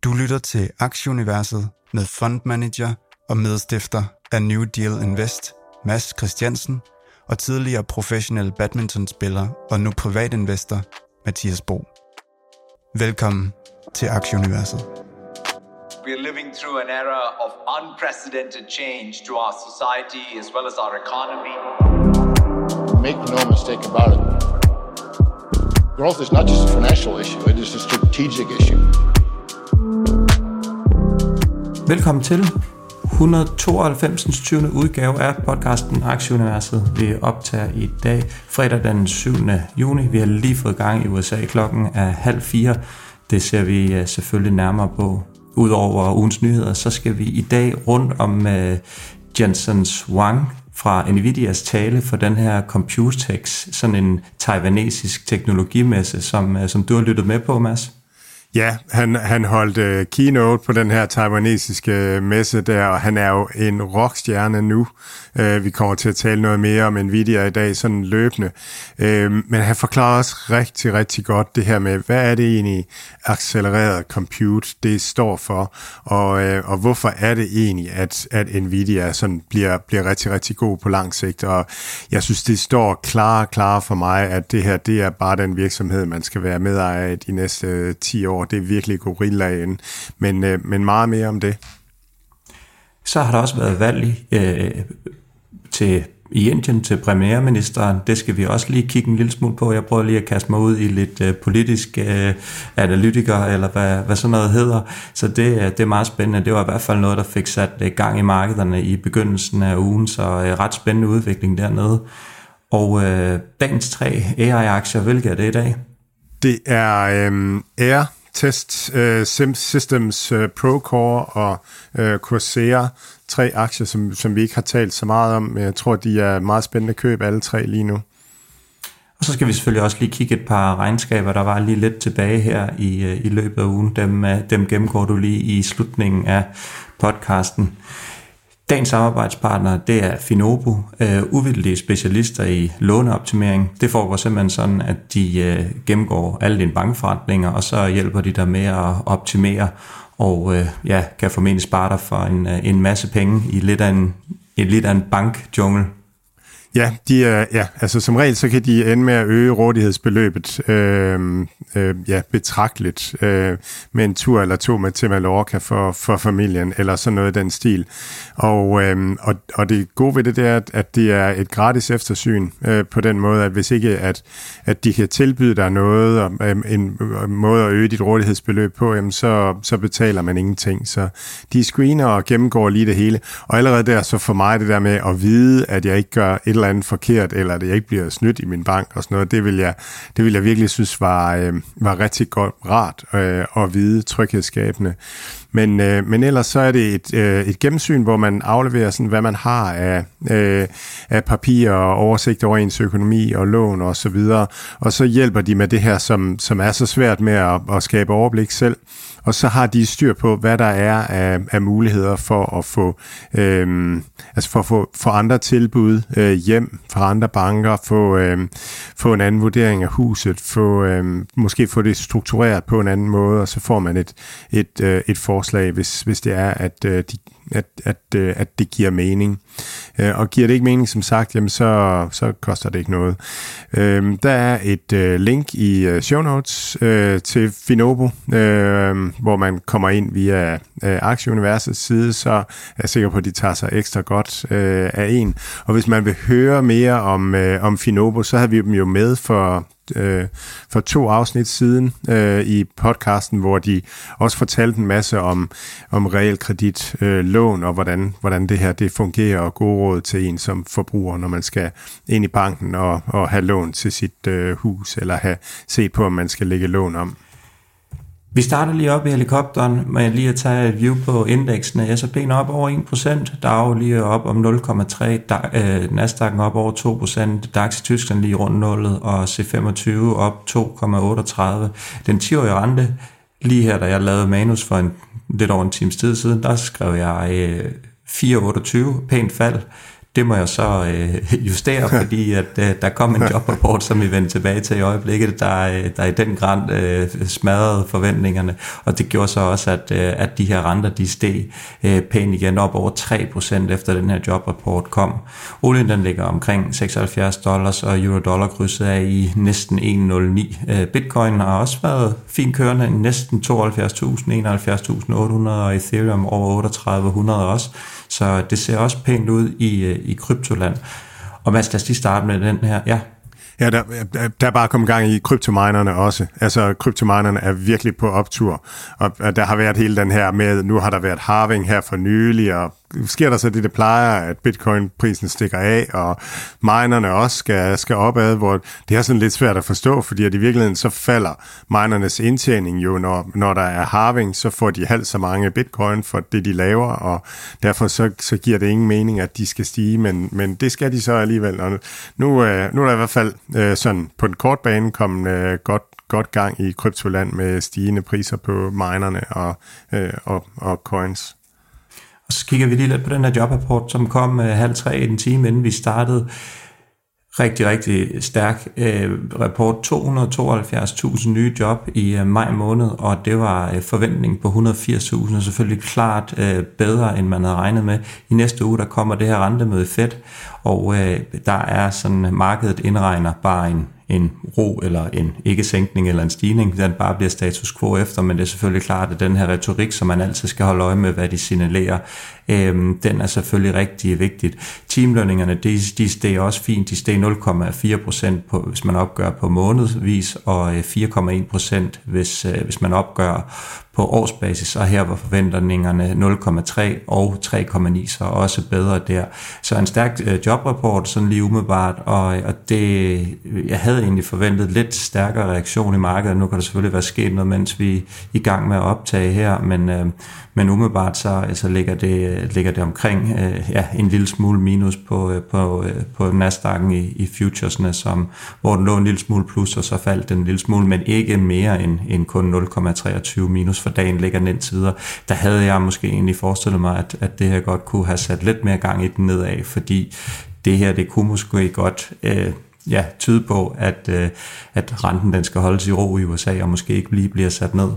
Du lytter til Aktieuniverset med fondmanager og medstifter af New Deal Invest, Mads Christiansen, og tidligere professionel badmintonspiller og nu privatinvestor, Mathias Bo. Velkommen til Aktieuniverset. We are living through an era of unprecedented change to our society as well as our economy. Make no mistake about it. Growth is not just a financial issue, it is a strategic issue. Velkommen til 192. 20. udgave af podcasten Aktieuniverset. Vi optager i dag, fredag den 7. juni. Vi har lige fået gang i USA, klokken er 3:30. Det ser vi selvfølgelig nærmere på. Udover ugens nyheder, så skal vi i dag rundt om Jensen Huang fra Nvidias tale for den her Computex, sådan en taiwanesisk teknologimesse, som du har lyttet med på, Mads. Ja, han holdt keynote på den her taiwanesiske messe der, og han er jo en rockstjerne nu. Vi kommer til at tale noget mere om Nvidia i dag, sådan løbende. Men han forklarer også rigtig, rigtig godt det her med, hvad er det egentlig accelereret compute, det står for, og hvorfor er det egentlig, at Nvidia sådan bliver rigtig, rigtig god på lang sigt. Og jeg synes, det står klar for mig, at det her, det er bare den virksomhed, man skal være medejer af de næste 10 år. Det er virkelig gorillaen, men meget mere om det. Så har der også været valg i Indien til premierministeren. Det skal vi også lige kigge en lille smule på. Jeg prøver lige at kaste mig ud i lidt politisk analytiker, eller hvad sådan noget hedder. Så det er meget spændende. Det var i hvert fald noget, der fik sat gang i markederne i begyndelsen af ugen, så ret spændende udvikling dernede. Og dagens 3 AI-aktier, hvilke er det i dag? Det er Air Test Systems, Procore og Coursera. 3 aktier, som vi ikke har talt så meget om, men jeg tror, de er meget spændende køb, alle 3 lige nu. Og så skal vi selvfølgelig også lige kigge et par regnskaber, der var lige lidt tilbage her i løbet af ugen. Dem gennemgår du lige i slutningen af podcasten. Dagens samarbejdspartner, det er Finobo, uvildige specialister i låneoptimering. Det foregår simpelthen sådan, at de gennemgår alle dine bankforretninger, og så hjælper de dig med at optimere, og kan formentlig spare dig for en masse penge i lidt af en bankjungle. Ja, altså som regel så kan de ende med at øge rådighedsbeløbet betragteligt med en tur eller to med til Mallorca for familien, eller sådan noget i den stil. Og det gode ved det er, at det er et gratis eftersyn på den måde, at hvis ikke at de kan tilbyde dig noget, og en måde at øge dit rådighedsbeløb på, jamen, så betaler man ingenting. Så de screener og gennemgår lige det hele. Og allerede der, så for mig det der med at vide, at jeg ikke gør et eller andet forkert, eller at jeg ikke bliver snydt i min bank og sådan noget, det vil jeg virkelig synes var rigtig godt, rart at vide, tryghedsskabende. Men ellers så er det et gennemsyn, hvor man afleverer sådan, hvad man har af papirer og oversigt over ens økonomi og lån og så videre. Og så hjælper de med det her, som er så svært med at skabe overblik selv. Og så har de styr på, hvad der er af muligheder for at få andre tilbud hjem fra andre banker, få en anden vurdering af huset, måske få det struktureret på en anden måde, og så får man et forslag, hvis det er, at det giver mening. Og giver det ikke mening, som sagt, jamen så koster det ikke noget. Der er et link i show notes til Finobo, hvor man kommer ind via Aktieuniversets side, så er jeg sikker på, at de tager sig ekstra godt af en. Og hvis man vil høre mere om Finobo, så har vi dem jo med for 2 afsnit siden i podcasten, hvor de også fortalte en masse om realkredit, lån og hvordan det her det fungerer, og gode råd til en som forbruger, når man skal ind i banken og have lån til sit hus, eller have set på, om man skal lægge lån om. Vi starter lige op i helikopteren med lige at tage et view på indeksene. S&P'en op over 1%, Dow lige op om 0,3%, Nasdaq'en op over 2%, DAX i Tyskland lige rundt 0, og C25 op 2,38%. Den 10-årige rente, lige her, da jeg lavede manus for lidt over en times tid siden, der skrev jeg 4,28, pænt fald. Det må jeg så justere, fordi at der kom en jobrapport, som vi vender tilbage til i øjeblikket, der i den grad smadrede forventningerne, og det gjorde så også, at de her renter, de steg pænt igen op over 3% efter den her jobrapport kom. Olien, den ligger omkring $76, og euro-dollar-krydset er i næsten 1,09. Bitcoin har også været fint kørende, næsten 72.000, 71.800, og Ethereum over 3.800 også. Så det ser også pænt ud i kryptoland. Og Mads, lad os lige starte med den her. Ja, der er bare kommet gang i kryptominerne også. Altså, kryptominerne er virkelig på optur. Og der har været hele den her med, nu har der været halving her for nylig, og sker der så det plejer, at bitcoin-prisen stikker af, og minerne også skal opad, hvor det er sådan lidt svært at forstå, fordi at i virkeligheden så falder minernes indtjening jo, når der er halving, så får de halvt så mange bitcoin for det, de laver, og derfor så giver det ingen mening, at de skal stige, men det skal de så alligevel. Og nu er der i hvert fald sådan på den korte bane kommet godt gang i kryptoland med stigende priser på minerne og coins. Og så kigger vi lige lidt på den her jobrapport, som kom 2:30 en time inden vi startede. Rigtig, rigtig stærk rapport. 272.000 nye job i maj måned, og det var forventning på 180.000, og selvfølgelig klart bedre, end man havde regnet med. I næste uge, der kommer det her rentemøde i Fed, og der er sådan, markedet indregner bare en ro eller en ikke sænkning eller en stigning, den bare bliver status quo efter, men det er selvfølgelig klart, at den her retorik, som man altid skal holde øje med, hvad de signalerer, den er selvfølgelig rigtig vigtigt. Teamlønningerne, de steg også fint, de steg 0,4%, hvis man opgør på månedsvis, og 4,1%, hvis man opgør på årsbasis, og her var forventningerne 0,3 og 3,9, så også bedre der. Så en stærk jobrapport, sådan lige umiddelbart, og det, jeg havde egentlig forventet lidt stærkere reaktion i markedet. Nu kan der selvfølgelig være sket noget, mens vi er i gang med at optage her, men umiddelbart så ligger det omkring en lille smule minus på Nasdaq'en i futuresne, hvor den lå en lille smule plus, og så faldt den en lille smule, men ikke mere end kun 0,23 minus for dagen ligger den indtil videre. Der havde jeg måske egentlig forestillet mig, at det her godt kunne have sat lidt mere gang i den nedad, fordi det her, det kunne måske godt tyde på, at renten den skal holdes i ro i USA, og måske ikke lige bliver sat ned.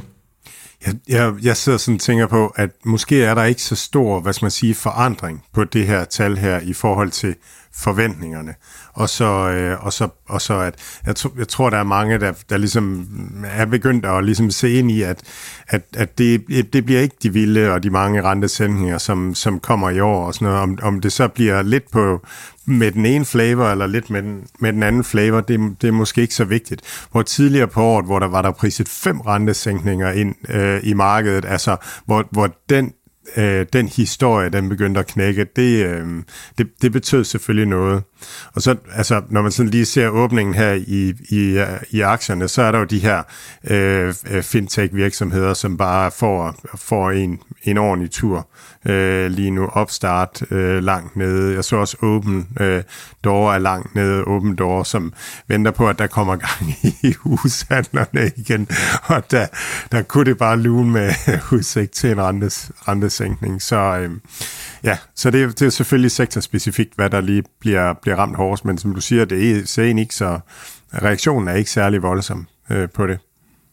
Jeg sidder sådan og tænker på, at måske er der ikke så stor, forandring på det her tal her i forhold til forventningerne. Og så at jeg tror, der er mange, der ligesom er begyndt at ligesom se ind i, at det bliver ikke de vilde og de mange rentesænkninger, som kommer i år og sådan noget. Om det så bliver lidt med den ene flavor, eller lidt med den anden flavor, det er måske ikke så vigtigt. Hvor tidligere på året, hvor der var priset 5 rentesænkninger ind i markedet, altså hvor den historie, den begyndte at knække, det betød selvfølgelig noget. Og så, altså, når man sådan lige ser åbningen her i aktierne, så er der jo de her fintech-virksomheder, som bare får en ordentlig tur lige nu. Opstart langt nede. Jeg så også Open Door er langt nede. Open Door, som venter på, at der kommer gang i hushandlerne igen. Og der kunne det bare lune med udsigt til en rentesænkning. Så så det er selvfølgelig sektorspecifikt, hvad der lige bliver ramt hårdest, men som du siger, det ser egentlig ikke, så reaktionen er ikke særlig voldsom på det.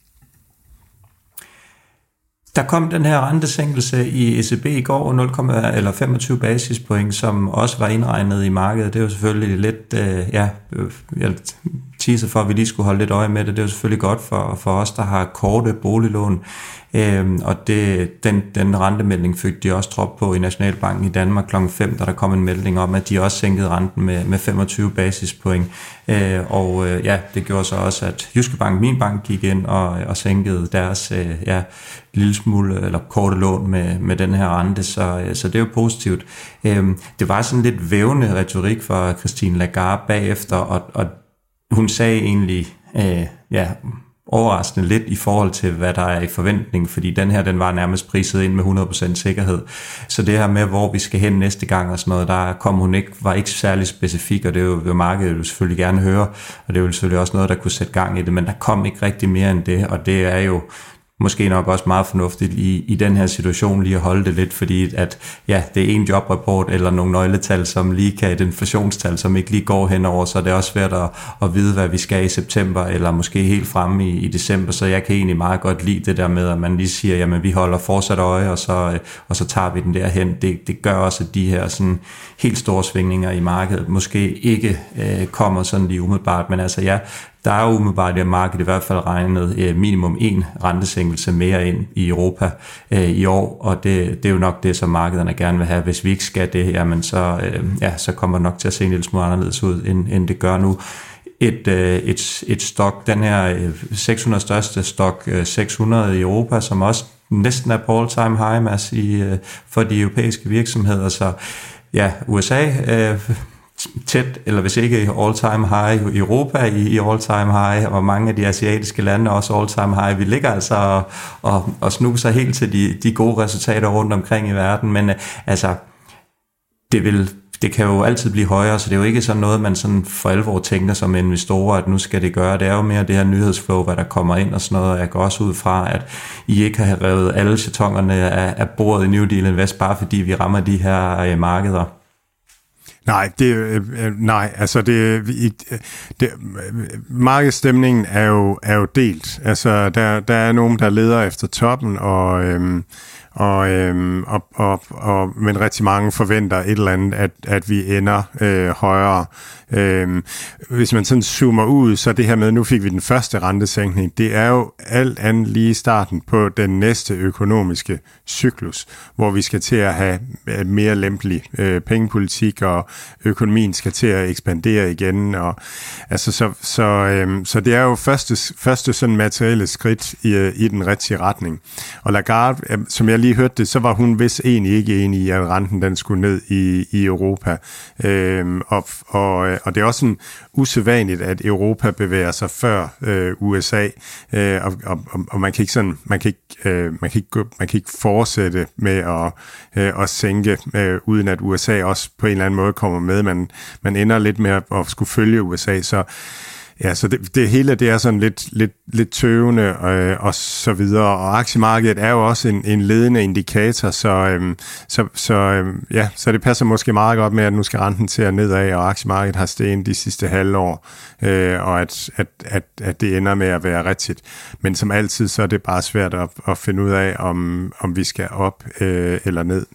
Der kom den her rentesænkelse i ECB i går, 25 basispoint, som også var indregnet i markedet. Det er jo selvfølgelig lidt, jeg teaser for, at vi lige skulle holde lidt øje med det. Det er jo selvfølgelig godt for os, der har korte boliglån. Og den rentemelding fik de også trop på i Nationalbanken i Danmark kl. 5, da der kom en melding om, at de også sænkede renten med 25 basispoint. Det gjorde så også, at Jyske Bank, min bank, gik ind og sænkede deres lille smule eller korte lån med den her rente, så det er jo positivt. Det var sådan lidt vævende retorik fra Christine Lagarde bagefter, og hun sagde egentlig, overraskende lidt i forhold til, hvad der er i forventning, fordi den var nærmest priset ind med 100% sikkerhed. Så det her med, hvor vi skal hen næste gang og sådan noget, der kom var ikke særlig specifik, og det vil markedet jo selvfølgelig gerne høre, og det er jo selvfølgelig også noget, der kunne sætte gang i det, men der kom ikke rigtig mere end det, og det er jo måske nok også meget fornuftigt i den her situation lige at holde det lidt, fordi at ja, det er en jobrapport eller nogle nøgletal, som lige kan et inflationstal, som ikke lige går henover, så det er også svært at vide, hvad vi skal i september, eller måske helt fremme i december, så jeg kan egentlig meget godt lide det der med, at man lige siger, jamen vi holder fortsat øje, og så tager vi den derhen. Det gør også, at de her sådan helt store svingninger i markedet måske ikke kommer sådan lige umiddelbart, men altså ja, der er jo umiddelbart i markedet i hvert fald regnet minimum 1 rentesænkelse mere ind i Europa i år, og det er jo nok det, som markederne gerne vil have. Hvis vi ikke skal det, jamen så kommer det nok til at se en lille smule anderledes ud, end det gør nu. Et stok, den her 600 største stok 600 i Europa, som også næsten er på all-time high, Mads, for de europæiske virksomheder, så ja, USA tæt, eller hvis ikke all-time high i Europa i all-time high, og mange af de asiatiske lande også all-time high. Vi ligger altså og snuser helt til de gode resultater rundt omkring i verden, men altså det kan jo altid blive højere, så det er jo ikke sådan noget, man sådan for alvor tænker som investorer, at nu skal det gøre. Det er jo mere det her nyhedsflow, hvad der kommer ind og sådan noget. Jeg går også ud fra, at I ikke har revet alle jetongerne af bordet i New Deal Invest, bare fordi vi rammer de her markeder. Nej, altså markedsstemningen er jo delt. Altså der er nogen, der leder efter toppen, men rigtig mange forventer et eller andet, at vi ender højere. Hvis man sådan zoomer ud, så det her med, nu fik vi den første rentesænkning, det er jo alt andet lige starten på den næste økonomiske cyklus, hvor vi skal til at have mere lempelig pengepolitik, og økonomien skal til at ekspandere igen. Og, altså, så det er jo første sådan materielle skridt i den rigtige retning. Og Lagarde, som jeg lige hørte det, så var hun vist egentlig ikke enig i, at renten den skulle ned i Europa. Og det er også sådan usædvanligt, at Europa bevæger sig før USA, og man kan ikke fortsætte med at sænke, uden at USA også på en eller anden måde kommer med. Man ender lidt med at skulle følge USA, så ja, så det hele det er sådan lidt tøvende og så videre, og aktiemarkedet er jo også en ledende indikator, så det passer måske meget godt med, at nu skal renten til at nedad, og aktiemarkedet har steget de sidste halvår, og at det ender med at være rigtigt. Men som altid, så er det bare svært at finde ud af, om vi skal op eller ned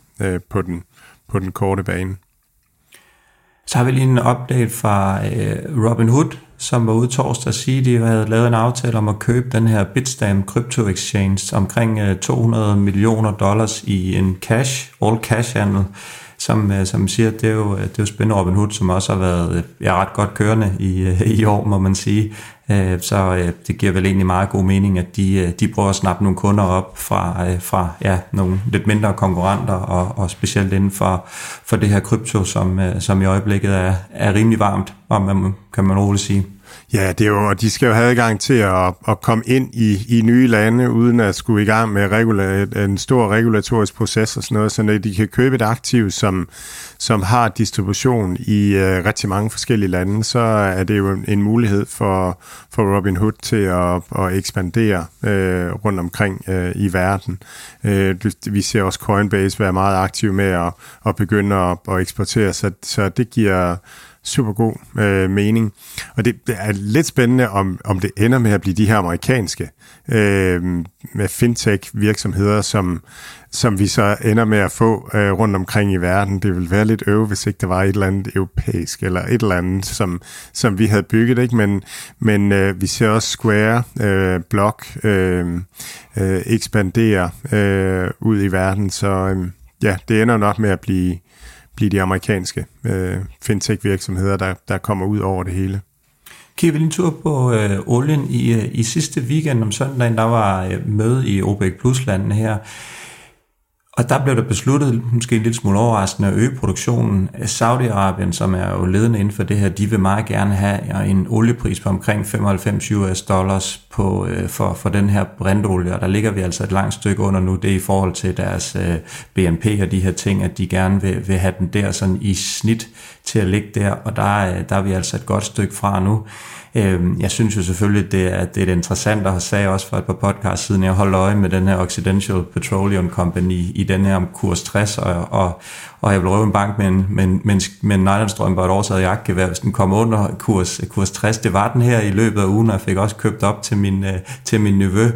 på den korte bane. Så har vi lige en update fra Robinhood, som var ude torsdag at sige, at de havde lavet en aftale om at købe den her Bitstamp Crypto Exchange omkring $200 million i en all cash handel, som siger, det er jo spændende. Robinhood, som også har været ret godt kørende i år, må man sige. Så det giver vel egentlig meget god mening, at de prøver at snappe nogle kunder op fra nogle lidt mindre konkurrenter, og specielt inden for det her krypto, som i øjeblikket er rimelig varmt, kan man roligt sige. Ja, det er jo, og de skal jo have adgang til at komme ind i nye lande, uden at skulle i gang med en stor regulatorisk proces og sådan noget, så når de kan købe et aktiv, som har distribution i rigtig mange forskellige lande, så er det jo en mulighed for Robinhood til at ekspandere rundt omkring i verden. Vi ser også Coinbase være meget aktiv med at begynde at eksportere, så det giver super god mening. Og det er lidt spændende, om det ender med at blive de her amerikanske med fintech-virksomheder, som vi så ender med at få rundt omkring i verden. Det ville være lidt hvis ikke der var et eller andet europæisk, eller et eller andet, som vi havde bygget, ikke? Men vi ser også Square, Block ekspandere ud i verden, så det ender nok med at blive de amerikanske fintech-virksomheder, der kommer ud over det hele. Kigger vi lige en tur på olien i sidste weekend om søndagen, der var møde i OPEC Plus-landene her, og der blev der besluttet, måske en lille smule overraskende, at øge produktionen. Saudi-Arabien, som er jo ledende inden for det her, de vil meget gerne have en oliepris på omkring $95 for den her brintolie, og der ligger vi altså et langt stykke under nu. Det er i forhold til deres BNP og de her ting, at de gerne vil have den der sådan i snit til at ligge der, og der er vi altså et godt stykke fra nu. Jeg synes jo selvfølgelig, det er interessant, og jeg sagde også for et par podcasts siden, jeg holdt øje med den her Occidental Petroleum Company i den her om kurs 60, og jeg ville røve en bank med en nylonstrøm på et års jagtgevær, hvis den kom under kurs 60. Det var den her i løbet af ugen, og jeg fik også købt op til min nevø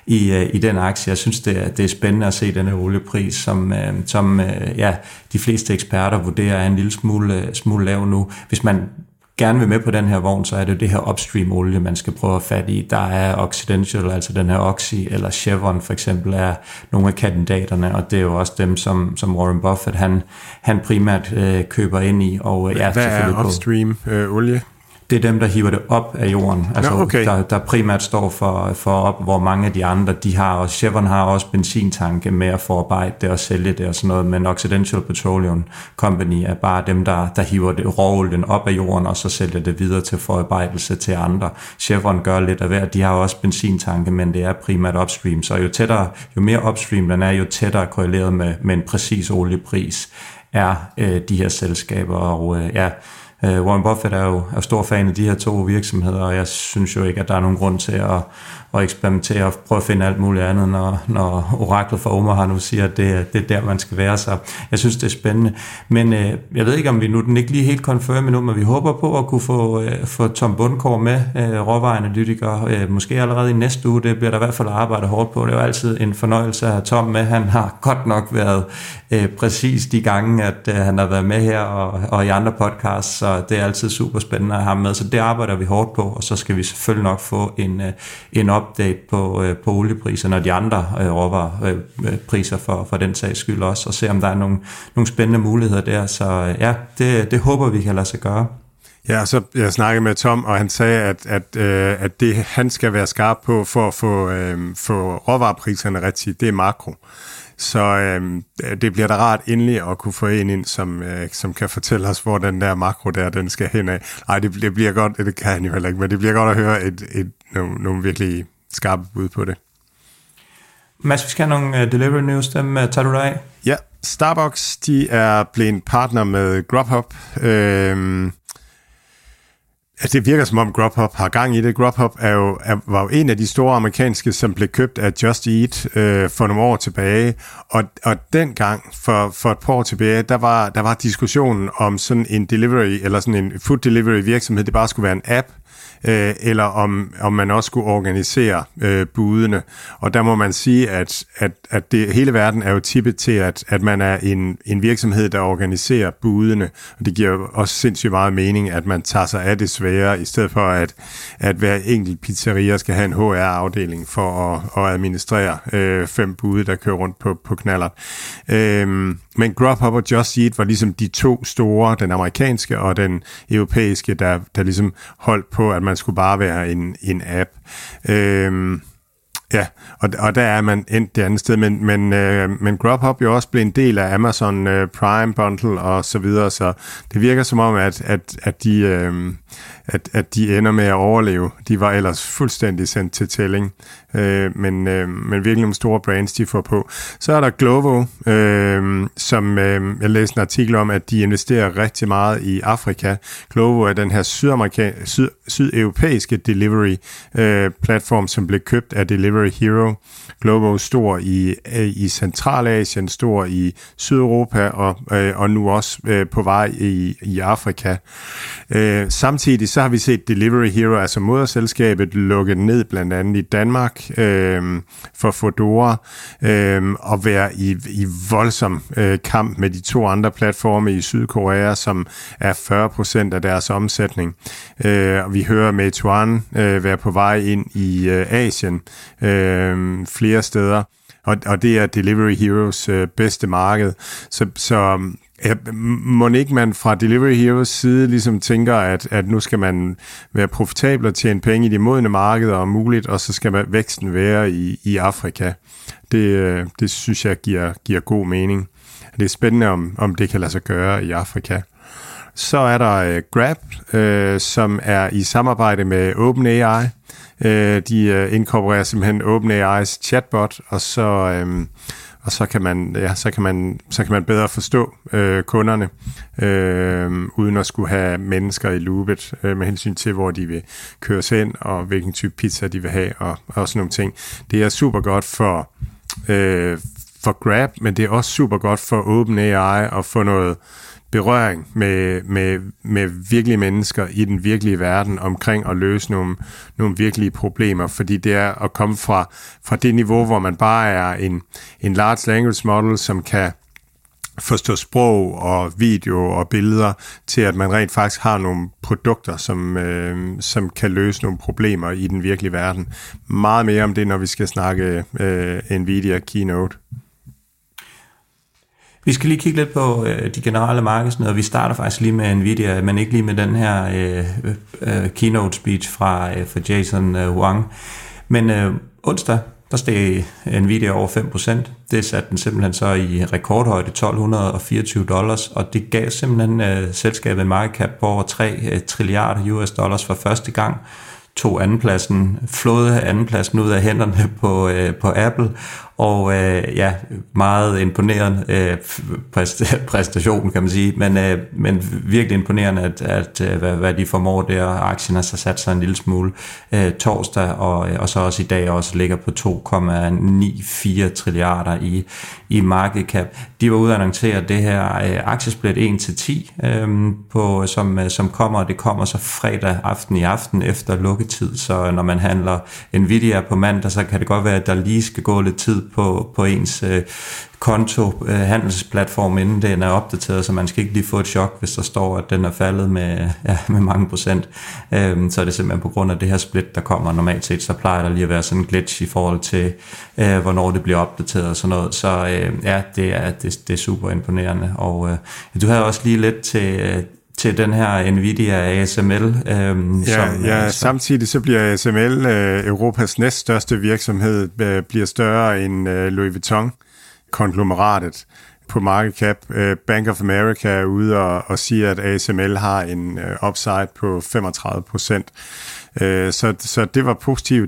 i den aktie. Jeg synes, det er spændende at se den her oliepris, som de fleste eksperter vurderer er en lille smule lav nu. Hvis man gerne vil med på den her vogn, så er det her upstream olie, man skal prøve at fat i. Der er Occidental, altså den her Oxy, eller Chevron for eksempel, er nogle af kandidaterne, og det er jo også dem, som Warren Buffett, han primært køber ind i. Og, hvad er upstream olie? Det er dem, der hiver det op af jorden, altså okay. der primært står for op, hvor mange af de andre, de har også, Chevron har også benzintanke med at forarbejde det og sælge det og sådan noget, men Occidental Petroleum Company er bare dem, der hiver det råolien op af jorden, og så sælger det videre til forarbejdelse til andre. Chevron gør lidt af hver, de har også benzintanke, men det er primært upstream, så jo mere upstream den er, jo tættere korreleret med en præcis oliepris er de her selskaber, og Warren Buffett er jo stor fan af de her to virksomheder, og jeg synes jo ikke, at der er nogen grund til at eksperimentere og prøve at finde alt muligt andet, når oraklet fra Omaha nu siger, at det er der, man skal være. Så jeg synes, det er spændende. Men jeg ved ikke, om vi nu den ikke lige helt confirm endnu, men vi håber på at kunne få Tom Bundgaard med, råvareanalytiker, måske allerede i næste uge. Det bliver der i hvert fald arbejdet hårdt på. Det er jo altid en fornøjelse at have Tom med. Han har godt nok været præcis de gange, at han har været med her og i andre podcasts, så det er altid super spændende at have ham med. Så det arbejder vi hårdt på, og så skal vi selvfølgelig nok få en update på oliepriserne og de andre råvarepriser for den sags skyld også, og se om der er nogle spændende muligheder der. Så ja, det håber vi kan lade sig gøre. Ja, så jeg snakkede med Tom, og han sagde, at det han skal være skarp på for at få råvarepriserne rigtigt, det er makro. Så det bliver da rart endelig at kunne få en ind, som kan fortælle os, hvor den der makro der, den skal hen af. Ej, det bliver godt, det kan han jo heller ikke, men det bliver godt at høre nogle virkelig skarpe bud på det. Mads, vi skal have nogle delivery news, dem tager du dig af? Ja, Starbucks, de er blevet partner med Grubhub. Det virker som om Grubhub har gang i det. Grubhub var jo en af de store amerikanske, som blev købt af Just Eat for nogle år tilbage. Og dengang, for et par år tilbage, der var diskussionen om sådan en delivery, eller sådan en food delivery virksomhed, det bare skulle være en app, eller om man også skulle organisere budene. Og der må man sige, at hele verden er jo tippet til, at man er en virksomhed, der organiserer budene. Og det giver jo også sindssygt meget mening, at man tager sig af det svære, i stedet for at hver enkelt pizzeria skal have en HR-afdeling for at administrere 5 bude, der kører rundt på knallert. Men Grubhub og Just Eat var ligesom de to store, den amerikanske og den europæiske, der ligesom holdt på, at man skulle bare være en app. Ja, og der er man endt det andet sted, men Grubhub jo også blev en del af Amazon Prime Bundle og så videre, så det virker som om, at de ender med at overleve. De var ellers fuldstændig sendt til tælling, men virkelig nogle store brands, de får på. Så er der Glovo, som jeg læste en artikel om, at de investerer rigtig meget i Afrika. Glovo er den her sydeuropæiske delivery platform, som blev købt af Delivery Hero. Glovo stor i Centralasien, stor i Sydeuropa og nu også på vej i Afrika. Samtidig så har vi set Delivery Hero, altså moderselskabet, lukket ned blandt andet i Danmark for Foodora og være i voldsom kamp med de to andre platforme i Sydkorea, som er 40% af deres omsætning. Vi hører Meituan være på vej ind i Asien flere steder, og det er Delivery Heroes bedste marked. Så må ikke man fra Delivery Heroes side ligesom tænker, at nu skal man være profitabel og tjene penge i de modne markeder om muligt, og så skal væksten være i Afrika. Det synes jeg giver god mening. Det er spændende, om det kan lade sig gøre i Afrika. Så er der Grab, som er i samarbejde med OpenAI. De inkorporerer simpelthen OpenAI's chatbot, og og så kan man bedre forstå kunderne, uden at skulle have mennesker i loopet med hensyn til, hvor de vil køres hen, og hvilken type pizza de vil have, og sådan nogle ting. Det er super godt for Grab, men det er også super godt for OpenAI at få noget berøring med virkelige mennesker i den virkelige verden omkring at løse nogle virkelige problemer, fordi det er at komme fra det niveau, hvor man bare er en large language model, som kan forstå sprog og video og billeder, til at man rent faktisk har nogle produkter, som kan løse nogle problemer i den virkelige verden. Meget mere om det, når vi skal snakke Nvidia Keynote. Vi skal lige kigge lidt på de generelle markedsnyheder. Vi starter faktisk lige med Nvidia, men ikke lige med den her keynote speech fra Jason Wang. Men onsdag, der steg Nvidia over 5%. Det satte den simpelthen så i rekordhøjde $1,224, og det gav simpelthen selskabet en market cap på over 3 trilliarder US dollars for første gang. Tog flåede andenpladsen ud af hænderne på Apple, og meget imponerende præstation, kan man sige, men virkelig imponerende, at hvad de formår der, aktien har så sat sig en lille smule torsdag, og så også i dag også ligger på 2,94 trilliarder i market cap. De var ude at annoncere det her aktiesplit 1-10, som kommer, og det kommer så fredag aften efter lukketid, så når man handler Nvidia på mandag, så kan det godt være, at der lige skal gå lidt tid på ens konto, handelsplatform, inden den er opdateret, så man skal ikke lige få et chok, hvis der står, at den er faldet med mange procent. Så er det simpelthen på grund af det her split, der kommer. Normalt set, så plejer der lige at være sådan en glitch i forhold til, hvornår det bliver opdateret og sådan noget. Så det er super imponerende. Og du havde også lige lidt til den her Nvidia ASML. Samtidig så bliver ASML Europas næststørste virksomhed, bliver større end Louis Vuitton konglomeratet på market cap. Bank of America er ude og siger, at ASML har en upside på 35%. Så det var positivt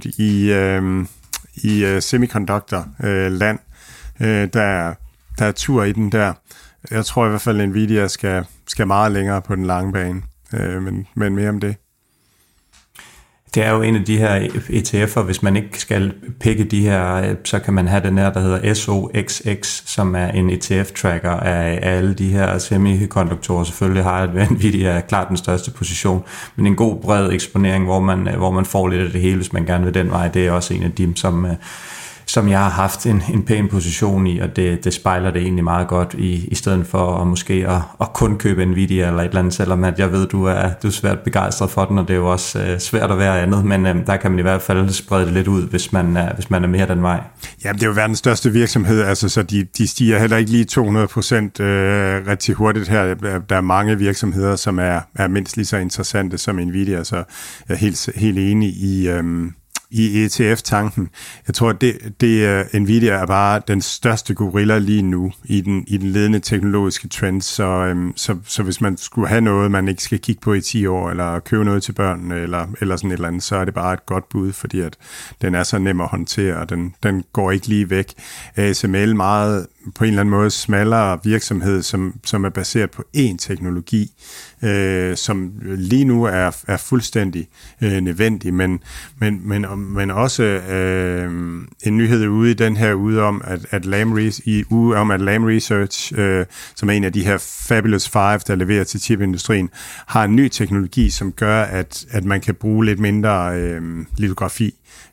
i semiconductor land. Der er tur i den der. Jeg tror i hvert fald, at Nvidia skal meget længere på den lange bane, men mere om det. Det er jo en af de her ETF'er, hvis man ikke skal pikke de her, så kan man have den her, der hedder SOXX, som er en ETF-tracker af alle de her semikonduktorer. Selvfølgelig har Nvidia klart den største position, men en god bred eksponering, hvor man får lidt af det hele, hvis man gerne vil den vej. Det er også en af dem, som jeg har haft en pæn position i, og det spejler det egentlig meget godt i stedet for at måske at kun købe Nvidia eller et eller andet, selvom at jeg ved, du er svært begejstret for den, og det er jo også svært at være andet, men der kan man i hvert fald sprede det lidt ud, hvis man er mere den vej. Ja, det er jo verdens største virksomhed, altså, så de stiger heller ikke lige 200% rigtig hurtigt her. Der er mange virksomheder, som er mindst lige så interessante som Nvidia, så jeg er helt enig i ETF-tanken. Jeg tror, at Nvidia er bare den største gorilla lige nu i den ledende teknologiske trend, så hvis man skulle have noget, man ikke skal kigge på i 10 år, eller købe noget til børn, eller sådan et eller andet, så er det bare et godt bud, fordi at den er så nem at håndtere, og den går ikke lige væk. ASML meget på en eller anden måde smallere virksomhed, som er baseret på én teknologi, som lige nu er fuldstændig nødvendig, men også en nyhed ude i den her ude om at Lam Research, som er en af de her Fabulous 5, der leverer til chipindustrien, har en ny teknologi, som gør, at man kan bruge lidt mindre litografi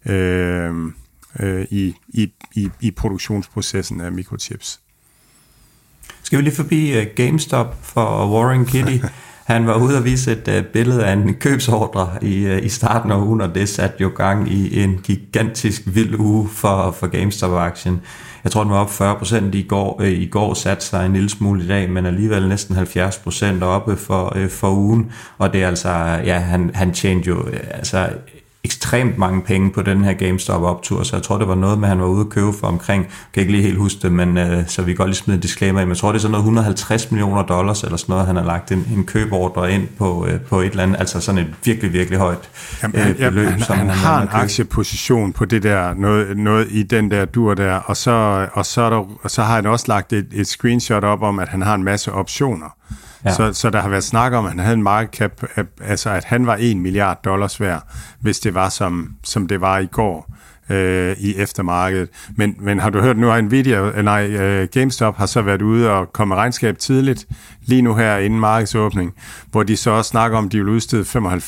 i produktionsprocessen af mikrochips. Skal vi lige forbi GameStop for Warren Kitty? Han var ude og vise et billede af en købsordre i starten af ugen, og det satte jo gang i en gigantisk vild uge for GameStop-aktien. Jeg tror, den var op 40% i går satte sig en lille smule i dag, men alligevel næsten 70% oppe for ugen. Og det er altså, ja, han tjente jo altså ekstremt mange penge på den her GameStop-optur, så jeg tror, det var noget med, at han var ude at købe for omkring, kan ikke lige helt huske det, men så vi godt lige smide en disclaimer i, men jeg tror, det er sådan noget $150 million eller sådan noget, han har lagt en købordre ind på et eller andet, altså sådan et virkelig, virkelig højt beløb. Han har en aktieposition på det der, noget i den der dur der, og så har han også lagt et screenshot op om, at han har en masse optioner. Ja. Så der har været snak om, at han havde en market cap, altså at han var $1 milliard værd, hvis det var som det var i går i eftermarkedet. Men har du hørt, nu har GameStop har så været ude og komme regnskab tidligt, lige nu her inden markedsåbning, hvor de så også snakker om, at de vil udstede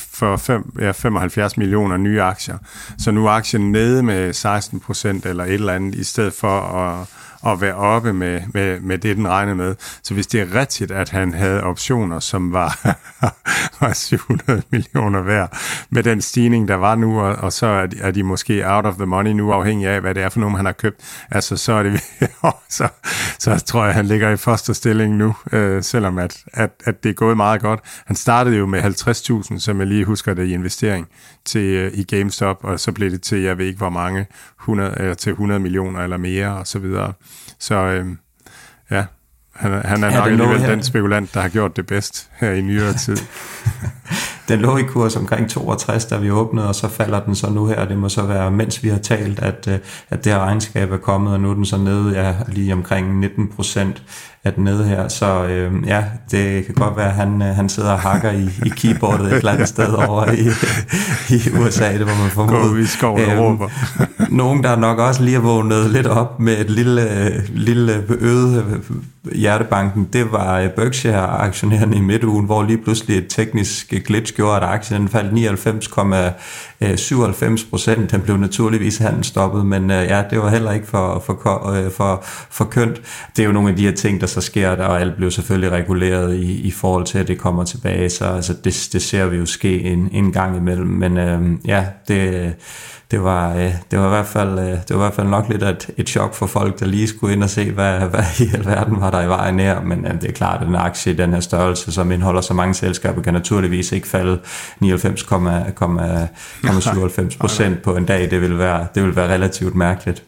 75 millioner nye aktier. Så nu er aktien nede med 16% eller et eller andet, i stedet for at være oppe med det, den regnede med. Så hvis det er rigtigt, at han havde optioner, som var 700 millioner værd, med den stigning, der var nu, og så er de måske out of the money nu, afhængig af, hvad det er for nogen, han har købt, altså så er det så tror jeg, han ligger i første stilling nu, selvom at det er gået meget godt. Han startede jo med 50.000, som jeg lige husker det, i investering i GameStop, og så blev det til, jeg ved ikke hvor mange, 100 millioner eller mere, og så videre. Så ja, han er nok alligevel den spekulant, der har gjort det bedst her i nyere tid. Den lå i kurs omkring 62, da vi åbnede, og så falder den så nu her, og det må så være, mens vi har talt, at det her regnskab er kommet, og nu er den så nede lige omkring 19% af den nede her, så det kan godt være, at han sidder og hakker i keyboardet et eller andet sted over i USA, det må man formode. Går ud i skoven og råber. Nogen, der nok også lige har vågnet lidt op med et lille øget hjertebanken, det var Berkshire-aktionærerne i midtugen, hvor lige pludselig et teknisk glitch gjorde, at aktien faldt 99,97%. Den blev naturligvis handelsstoppet, men det var heller ikke for kønt. Det er jo nogle af de her ting, der så sker, der, og alt blev selvfølgelig reguleret i forhold til, at det kommer tilbage, så altså, det ser vi jo ske en gang imellem, men det var i hvert fald nok lidt et chok for folk, der lige skulle ind og se, hvad i alverden var der i vejen her, men det er klart, at en aktie i den her størrelse, som indeholder så mange selskaber, kan naturligvis ikke falde 99,97% på en dag. Det vil være relativt mærkeligt.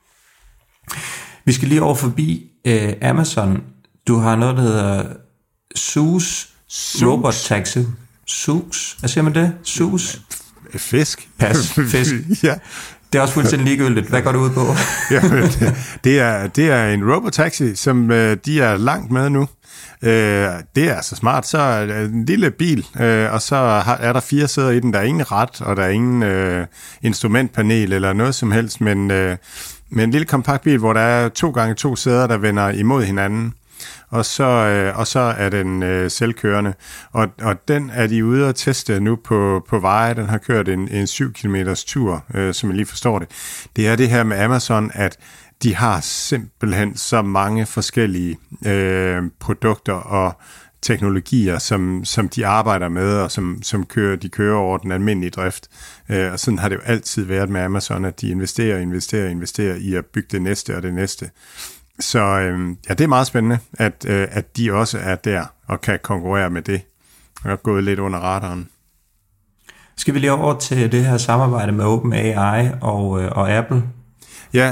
Vi skal lige over forbi Amazon. Du har noget, der hedder Zeus Robot Taxi. Zeus, hvad siger man det? Zeus? Fisk. Pas, fisk. Ja. Det er også fuldstændig ligegyldigt. Hvad går det ud på? Det er en robotaxi, som de er langt med nu. Det er så smart. Så er en lille bil, og så er der 4 sæder i den. Der er ingen rat, og der er ingen instrumentpanel eller noget som helst, men med en lille kompakt bil, hvor der er 2x2 sæder, der vender imod hinanden. Og så er den selvkørende. Og den er de ude at teste nu på veje. Den har kørt en 7 kilometers tur, som jeg lige forstår det. Det er det her med Amazon, at de har simpelthen så mange forskellige produkter og teknologier, som de arbejder med, og som kører over den almindelige drift. Og sådan har det jo altid været med Amazon, at de investerer i at bygge det næste og det næste. Så det er meget spændende, at de også er der og kan konkurrere med det. Og er gået lidt under radaren. Skal vi lige over til det her samarbejde med OpenAI og Apple? Ja,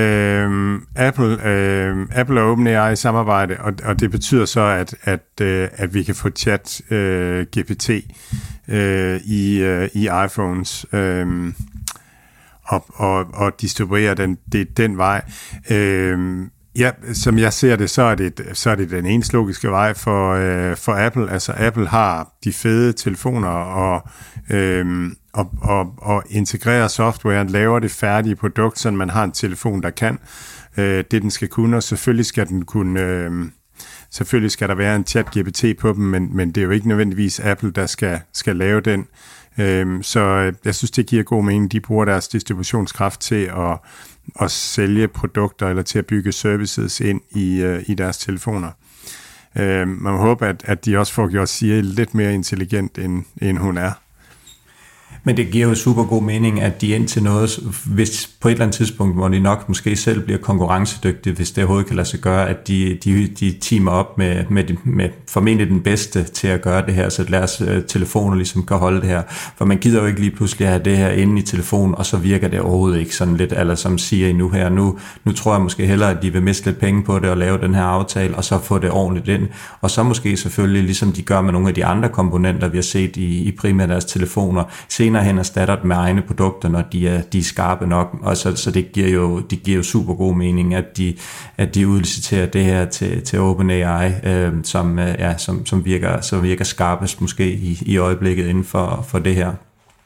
Apple og OpenAI samarbejde, og det betyder så, at vi kan få chat GPT i iPhones og distribuere den vej. Ja, som jeg ser det, så er det den eneste logiske vej for Apple. Altså Apple har de fede telefoner og integrerer softwaren, laver det færdige produkt, så man har en telefon, der kan det, den skal kunne, og selvfølgelig skal der være en chat-GPT på dem, men det er jo ikke nødvendigvis Apple, der skal lave den. Så jeg synes, det giver god mening. De bruger deres distributionskraft til at sælge produkter eller til at bygge services ind i deres telefoner. Man håber, at de også får gjort Siri lidt mere intelligent, end hun er. Men det giver jo super god mening, at de indtil noget, hvis på et eller andet tidspunkt, hvor de nok måske selv bliver konkurrencedygtige, hvis det overhovedet kan lade sig gøre, at de teamer op med formentlig den bedste til at gøre det her, så deres telefoner ligesom kan holde det her. For man gider jo ikke lige pludselig have det her inde i telefonen, og så virker det overhovedet ikke sådan lidt, eller som siger I nu her. Nu tror jeg måske hellere, at de vil miste lidt penge på det og lave den her aftale, og så få det ordentligt ind. Og så måske selvfølgelig, ligesom de gør med nogle af de andre komponenter, vi har set i primært deres telefoner, senere hen erstatter med egne produkter, når de er skarpe nok, og så det giver jo super god mening, at de udliciterer det her til OpenAI, som virker skarpest måske i øjeblikket inden for det her.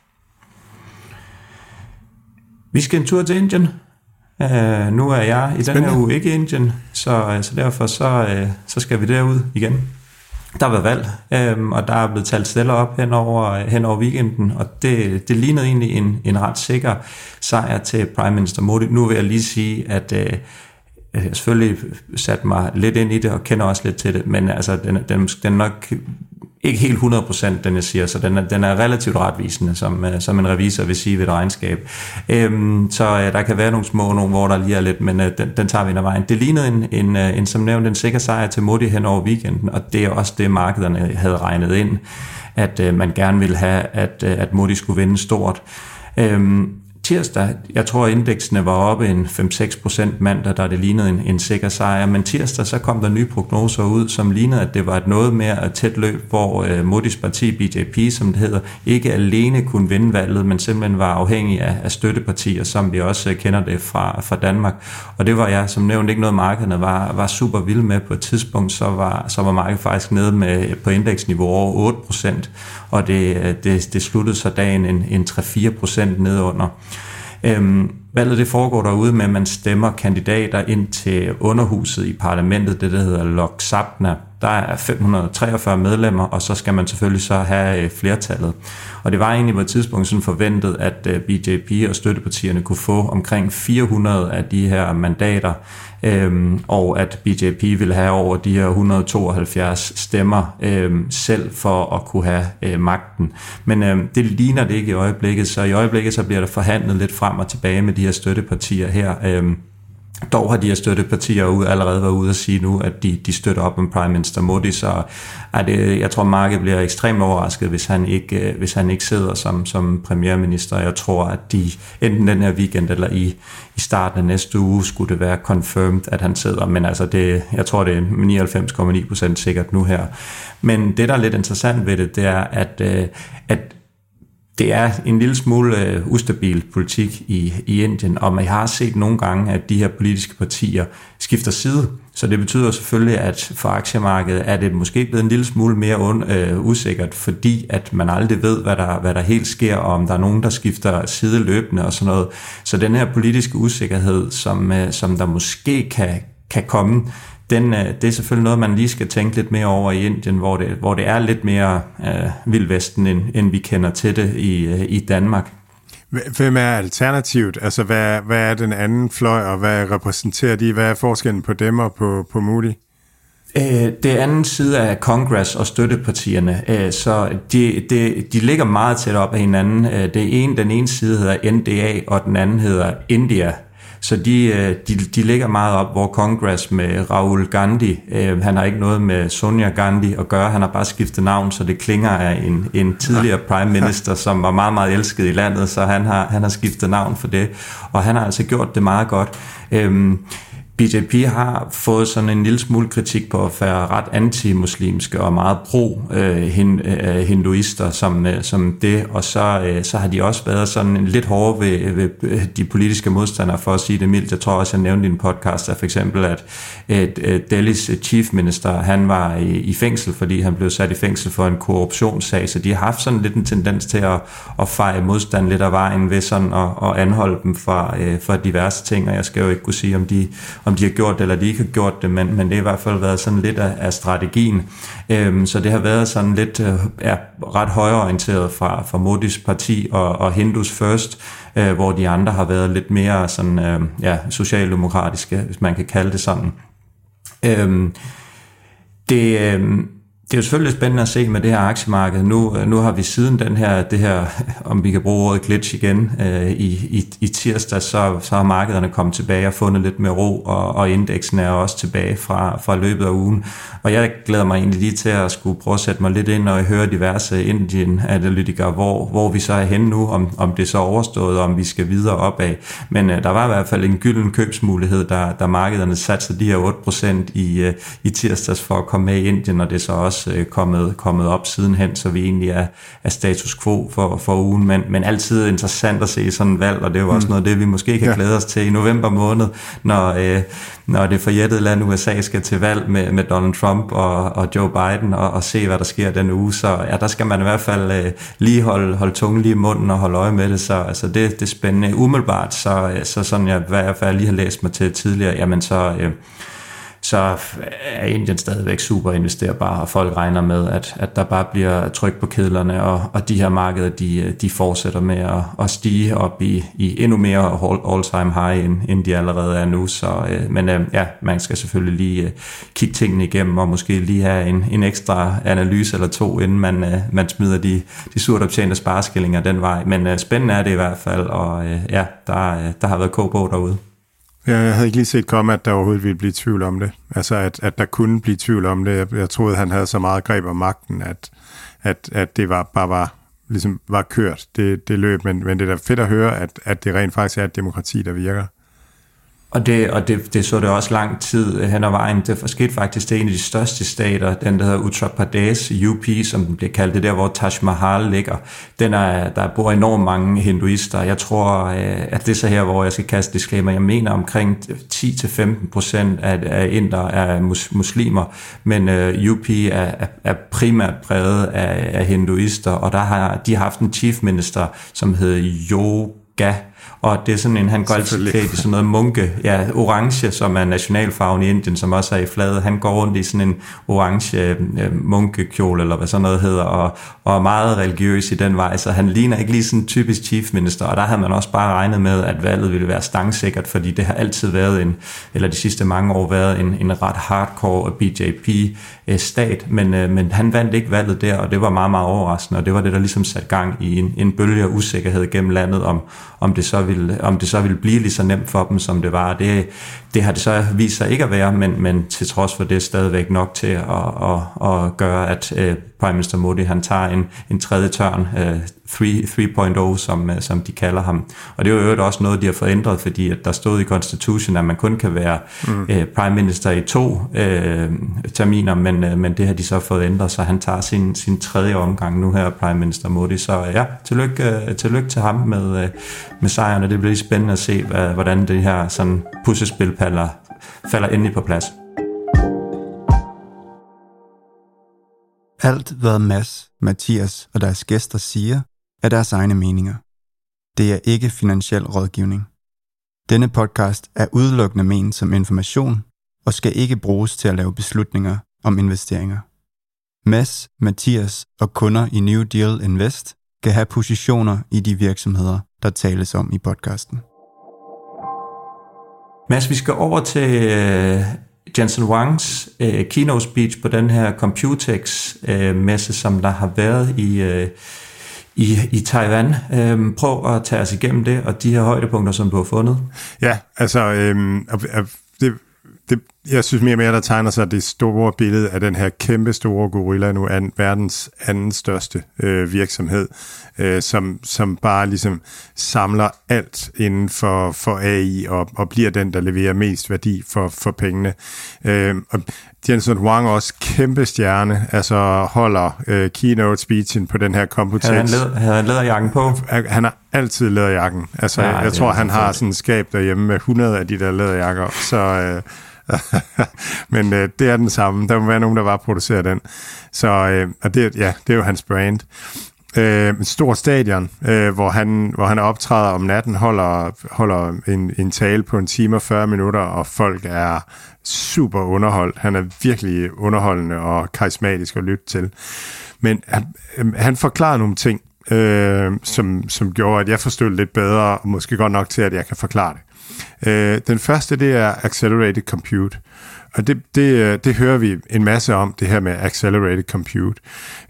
Vi skal en tur til Indien. Nu er jeg i den her uge ikke i Indien, så derfor så skal vi derud igen. Der var valg, og der er blevet talt stille op hen over weekenden, og det lignede egentlig en ret sikker sejr til Prime Minister Modi. Nu vil jeg lige sige, at jeg selvfølgelig satte mig lidt ind i det, og kender også lidt til det, men altså, den er nok ikke helt 100%, den jeg siger, så den er relativt retvisende, som en revisor vil sige ved et regnskab. Så der kan være nogle hvor der lige er lidt, men den tager vi ind ad vejen. Det lignede en som nævnt, en sikker sejr til Modi hen over weekenden, og det er også det, markederne havde regnet ind, at man gerne ville have, at Modi skulle vinde stort. Tirsdag, jeg tror indeksene var oppe en 5-6% mandag, der det lignede en sikker sejr, men tirsdag så kom der nye prognoser ud, som lignede, at det var et noget mere tæt løb, hvor Modis parti, BJP, som det hedder, ikke alene kunne vinde valget, men simpelthen var afhængig af støttepartier, som vi også kender det fra Danmark. Og det var jeg, som nævnt, ikke noget markederne var super vilde med. På et tidspunkt, så var markedet faktisk nede på indeksniveau over 8%, og det sluttede så dagen en 3-4% nedunder. Valget det foregår derude med, at man stemmer kandidater ind til underhuset i parlamentet, det der hedder Lok Sabha. Der er 543 medlemmer, og så skal man selvfølgelig så have flertallet. Og det var egentlig på et tidspunkt sådan forventet, at BJP og støttepartierne kunne få omkring 400 af de her mandater, og at BJP ville have over de her 172 stemmer selv for at kunne have magten. Men det ligner det ikke i øjeblikket, så i øjeblikket så bliver der forhandlet lidt frem og tilbage med de her støttepartier her. Dog har de her støttepartier allerede været ude at sige nu, at de støtter op om Prime Minister Modi, så jeg tror, markedet bliver ekstremt overrasket, hvis han ikke sidder som premierminister. Jeg tror, at de enten den her weekend eller i starten af næste uge skulle det være confirmed, at han sidder, men altså jeg tror, det er 99,9% sikkert nu her. Men det, der er lidt interessant ved det er, at det er en lille smule ustabil politik i Indien, og man har set nogle gange, at de her politiske partier skifter side. Så det betyder selvfølgelig, at for aktiemarkedet er det måske blevet en lille smule mere usikkert, fordi at man aldrig ved, hvad der helt sker, og om der er nogen, der skifter side løbende og sådan noget. Så den her politiske usikkerhed, som der måske kan komme, det er selvfølgelig noget, man lige skal tænke lidt mere over i Indien, hvor det er lidt mere vildvesten, end vi kender til det i Danmark. Hvem er alternativet? Altså, hvad er den anden fløj, og hvad repræsenterer de? Hvad er forskellen på dem og på Modi? Det anden side af Congress og støttepartierne, så de ligger meget tæt op af hinanden. Den ene side hedder NDA, og den anden hedder India. Så de ligger meget op, hvor Congress med Rahul Gandhi, han har ikke noget med Sonia Gandhi at gøre, han har bare skiftet navn, så det klinger af en tidligere prime minister, som var meget, meget elsket i landet, så han har skiftet navn for det, og han har altså gjort det meget godt. BJP har fået sådan en lille smule kritik på at være ret anti-muslimske og meget pro-hinduister som det, og så har de også været sådan lidt hårde ved de politiske modstandere, for at sige det mildt. Jeg tror også, jeg nævnte i en podcast, at for eksempel, at Delhis chief minister, han var i fængsel, fordi han blev sat i fængsel for en korruptionssag, så de har haft sådan lidt en tendens til at feje modstand lidt af vejen ved sådan at anholde dem for diverse ting, og jeg skal jo ikke kunne sige, om de har gjort det, eller de ikke har gjort det, men det har i hvert fald været sådan lidt af strategien. Så det har været sådan lidt ret højreorienteret fra Modis parti og Hindus First, hvor de andre har været lidt mere sådan, socialdemokratiske, hvis man kan kalde det sådan. Det er jo selvfølgelig spændende at se med det her aktiemarked. Nu har vi siden det her, om vi kan bruge ordet glitch igen, i tirsdag, så har markederne kommet tilbage og fundet lidt mere ro, og indeksen er også tilbage fra løbet af ugen. Og jeg glæder mig egentlig lige til at skulle prøve at sætte mig lidt ind og høre diverse Indien-analytikere, hvor vi så er henne nu, om det så er overstået, og om vi skal videre opad. Men der var i hvert fald en gylden købsmulighed, da markederne satte de her 8% i tirsdags for at komme med i Indien, og det er så også kommet op sidenhen, så vi egentlig er status quo for ugen, men altid interessant at se sådan en valg, og det er jo også noget af det, vi måske kan glæde os til i november måned, når det forjættede land USA skal til valg med Donald Trump og Joe Biden, og se, hvad der sker den uge. Så ja, der skal man i hvert fald lige holde tungen lige i munden og holde øje med det, så altså det er spændende. Umiddelbart, så sådan jeg i hvert fald lige har læst mig til tidligere, jamen så er Indien stadigvæk super investerbar, og folk regner med, at der bare bliver tryk på kedlerne, og de her markeder, de fortsætter med at stige op i endnu mere all-time high, end de allerede er nu. Så, men man skal selvfølgelig lige kigge tingene igennem, og måske lige have en ekstra analyse eller to, inden man smider de surt optjente spareskillinger den vej. Men spændende er det i hvert fald, og der har været kog på derude. Jeg havde ikke lige set komme, at der overhovedet ville blive tvivl om det. Altså, at der kunne blive tvivl om det. Jeg troede, han havde så meget greb om magten, at det var kørt, det løb. Men det er da fedt at høre, at det rent faktisk er et demokrati, der virker. Og det så det også lang tid hen ad vejen. Det skete faktisk til en af de største stater, den der hedder Uttar Pradesh, UP, som den bliver kaldt, det der, hvor Taj Mahal ligger. Der bor enormt mange hinduister. Jeg tror, at det er så her, hvor jeg skal kaste disclaimer. Jeg mener omkring 10-15% af indere er muslimer, men UP er primært præget af hinduister, og de har haft en chief minister, som hedder Yoga. Og det er sådan en, han går altid klædt i sådan noget munke, orange, som er nationalfarven i Indien, som også er i flaget. Han går rundt i sådan en orange munkekjole, eller hvad sådan noget hedder, og er meget religiøs i den vej, så han ligner ikke lige sådan en typisk chief minister, og der havde man også bare regnet med, at valget ville være stangsikkert, fordi det har altid været de sidste mange år været en ret hardcore BJP-stat, men han vandt ikke valget der, og det var meget, meget overraskende, og det var det, der ligesom satte gang i en bølge af usikkerhed gennem landet, om det så ville blive lige så nemt for dem, som det var. Det har det så vist sig ikke at være, men til trods for det stadigvæk nok til at gøre, at Prime Minister Modi, han tager en tredje tørn, 3.0, som de kalder ham. Og det er jo også noget, de har forændret, fordi at der stod i Constitution, at man kun kan være Prime Minister i 2 terminer, men det har de så fået ændret, så han tager sin tredje omgang nu her, Prime Minister Modi. Så ja, tillykke til ham med sejren, og det bliver spændende at se, hvordan det her sådan puslespil falder endelig på plads. Alt, hvad Mads, Mathias og deres gæster siger, er deres egne meninger. Det er ikke finansiel rådgivning. Denne podcast er udelukkende ment som information og skal ikke bruges til at lave beslutninger om investeringer. Mads, Mathias og kunder i New Deal Invest kan have positioner i de virksomheder, der tales om i podcasten. Mads, vi skal over til Jensen Huangs keynote speech på den her Computex-messe, som der har været i Taiwan. Prøv at tage os igennem det, og de her højdepunkter, som du har fundet. Ja, altså jeg synes mere og mere, der tegner sig det store billede af den her kæmpe store gorilla, nu er verdens anden største virksomhed, som bare ligesom samler alt inden for AI og bliver den, der leverer mest værdi for pengene. Og Jensen Huang også kæmpe stjerne, altså holder keynote speechen på den her Computex. Havde han læderjakken på? Han har altid læderjakken. Altså, ja, jeg tror, han har sådan en skab derhjemme med 100 af de der læderjakker, så men det er den samme. Der må være nogen, der bare producerer den. Så og det er jo hans brand. Et stort stadion, hvor han optræder om natten, holder en tale på 1 time og 40 minutter, og folk er super underholdt. Han er virkelig underholdende og karismatisk at lytte til. Men han forklarer nogle ting, som gjorde, at jeg forstod lidt bedre, og måske godt nok til, at jeg kan forklare det. Den første, det er accelerated compute. Og det hører vi en masse om, det her med accelerated compute.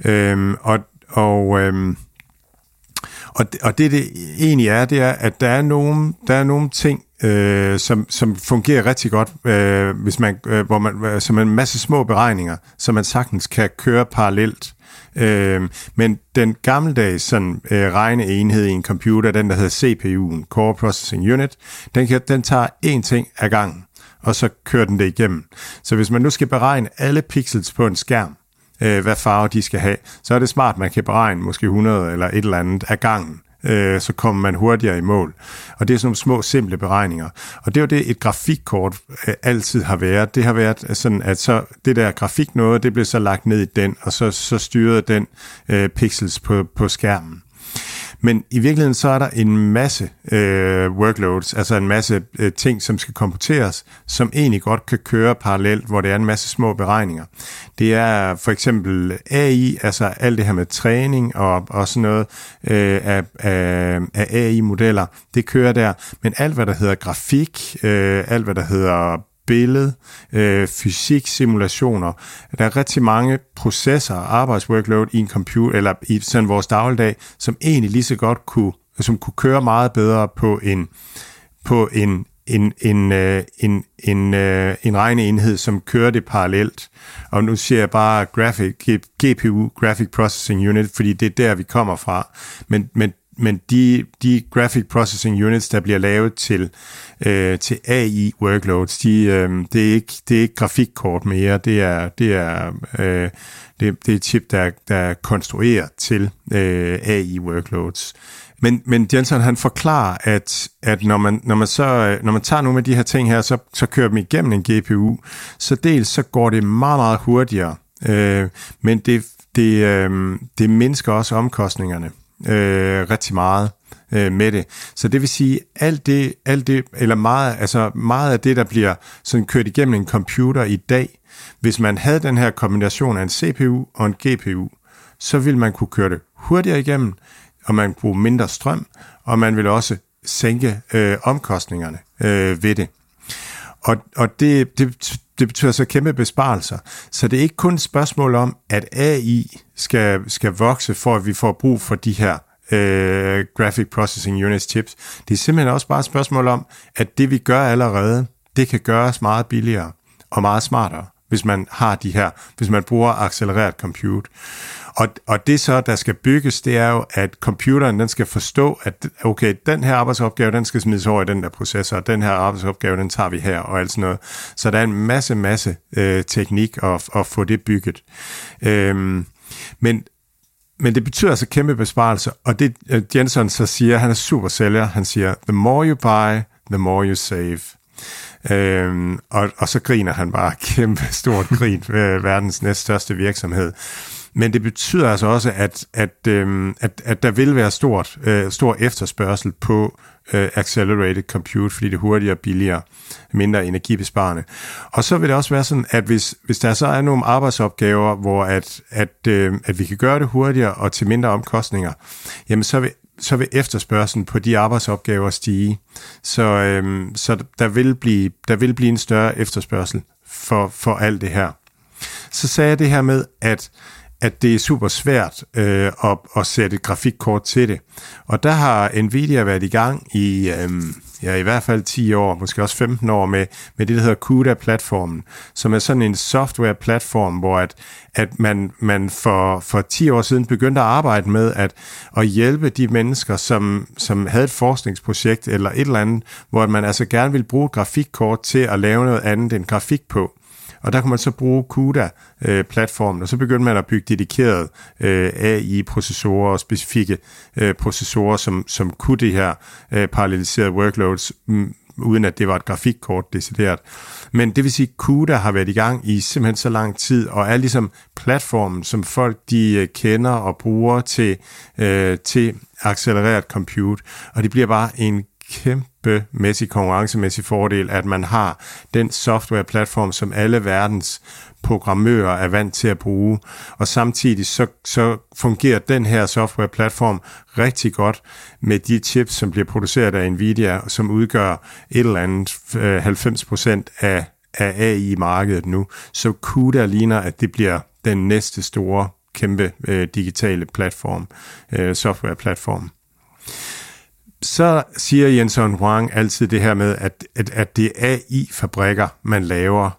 Og det egentlig er, det er, at der er nogle ting, som fungerer rigtig godt, hvis man, hvor man, som en masse små beregninger, som man sagtens kan køre parallelt. Men den gammeldags sådan, regneenhed i en computer, den der hedder CPU'en, Core Processing Unit, den tager én ting ad gangen, og så kører den det igennem. Så hvis man nu skal beregne alle pixels på en skærm, hvad farve de skal have, så er det smart, at man kan beregne måske 100 eller et eller andet ad gangen. Så kommer man hurtigere i mål. Og det er sådan nogle små, simple beregninger. Og det er jo det, et grafikkort altid har været. Det har været sådan, at så det der grafik noget, det blev så lagt ned i den, og så styrede den pixels på skærmen. Men i virkeligheden så er der en masse workloads, altså en masse ting, som skal komputeres, som egentlig godt kan køre parallelt, hvor det er en masse små beregninger. Det er for eksempel AI, altså alt det her med træning og sådan noget af AI-modeller, det kører der. Men alt, hvad der hedder grafik, alt, hvad der hedder billede, fysik, simulationer. Der er rigtig mange processer, arbejdsworkload i en computer, eller i sådan vores dagligdag, som egentlig lige så godt kunne køre meget bedre på en regneenhed, som kører det parallelt. Og nu siger jeg bare GPU, Graphic Processing Unit, fordi det er der, vi kommer fra. Men de graphic processing units, der bliver lavet til AI workloads, det er ikke grafikkort mere, det er chip, der er konstrueret til AI workloads. Men Jensen, han forklarer, at når man tager nogle af de her ting her, så kører dem igennem en GPU, så dels så går det meget, meget hurtigere, men det mindsker også omkostningerne rigtig meget med det. Så det vil sige, alt det, eller meget af det, der bliver sådan kørt igennem en computer i dag, hvis man havde den her kombination af en CPU og en GPU, så ville man kunne køre det hurtigere igennem, og man kunne bruge mindre strøm, og man ville også sænke omkostningerne ved det. Og det betyder så kæmpe besparelser. Så det er ikke kun et spørgsmål om, at AI skal vokse, for at vi får brug for de her Graphic Processing Units chips. Det er simpelthen også bare et spørgsmål om, at det vi gør allerede, det kan gøres meget billigere og meget smartere, hvis man har hvis man bruger accelereret compute. Og det så, der skal bygges, det er jo, at computeren, den skal forstå, at okay, den her arbejdsopgave, den skal smides over i den der processor, og den her arbejdsopgave, den tager vi her, og alt sådan noget. Så der er en masse teknik at få det bygget. Men det betyder altså kæmpe besparelser, og det Jensen så siger, han er super sælger, han siger, the more you buy, the more you save. Og så griner han bare kæmpe stort grin ved verdens næststørste virksomhed. Men det betyder altså også, at der vil være stor efterspørgsel på accelerated compute, fordi det er hurtigere, billigere, mindre energibesparende. Og så vil det også være sådan, at hvis der så er nogle arbejdsopgaver, hvor at vi kan gøre det hurtigere og til mindre omkostninger, jamen så vil efterspørgselen på de arbejdsopgaver stige. Så der vil blive en større efterspørgsel for alt det her. Så sagde jeg det her med, at det er super svært at sætte et grafikkort til det. Og der har Nvidia været i gang i hvert fald 10 år, måske også 15 år med det, der hedder CUDA-platformen, som er sådan en software-platform, hvor at man for 10 år siden begyndte at arbejde med at hjælpe de mennesker, som havde et forskningsprojekt eller et eller andet, hvor man altså gerne ville bruge et grafikkort til at lave noget andet end grafik på. Og der kunne man så bruge CUDA-platformen, og så begyndte man at bygge dedikerede AI-processorer og specifikke processorer, som kunne det her paralleliserede workloads, uden at det var et grafikkort decideret. Men det vil sige, at CUDA har været i gang i simpelthen så lang tid, og er ligesom platformen, som folk de kender og bruger til accelereret compute, og det bliver bare en kæmpemæssig konkurrencemæssig fordel, at man har den softwareplatform, som alle verdens programmører er vant til at bruge, og samtidig så fungerer den her softwareplatform rigtig godt med de chips, som bliver produceret af Nvidia, som udgør et eller andet 90% AI i markedet nu, så CUDA ligner, at det bliver den næste store, kæmpe digitale platform, softwareplatform. Så siger Jensen Huang altid det her med, at det er AI-fabrikker, man laver.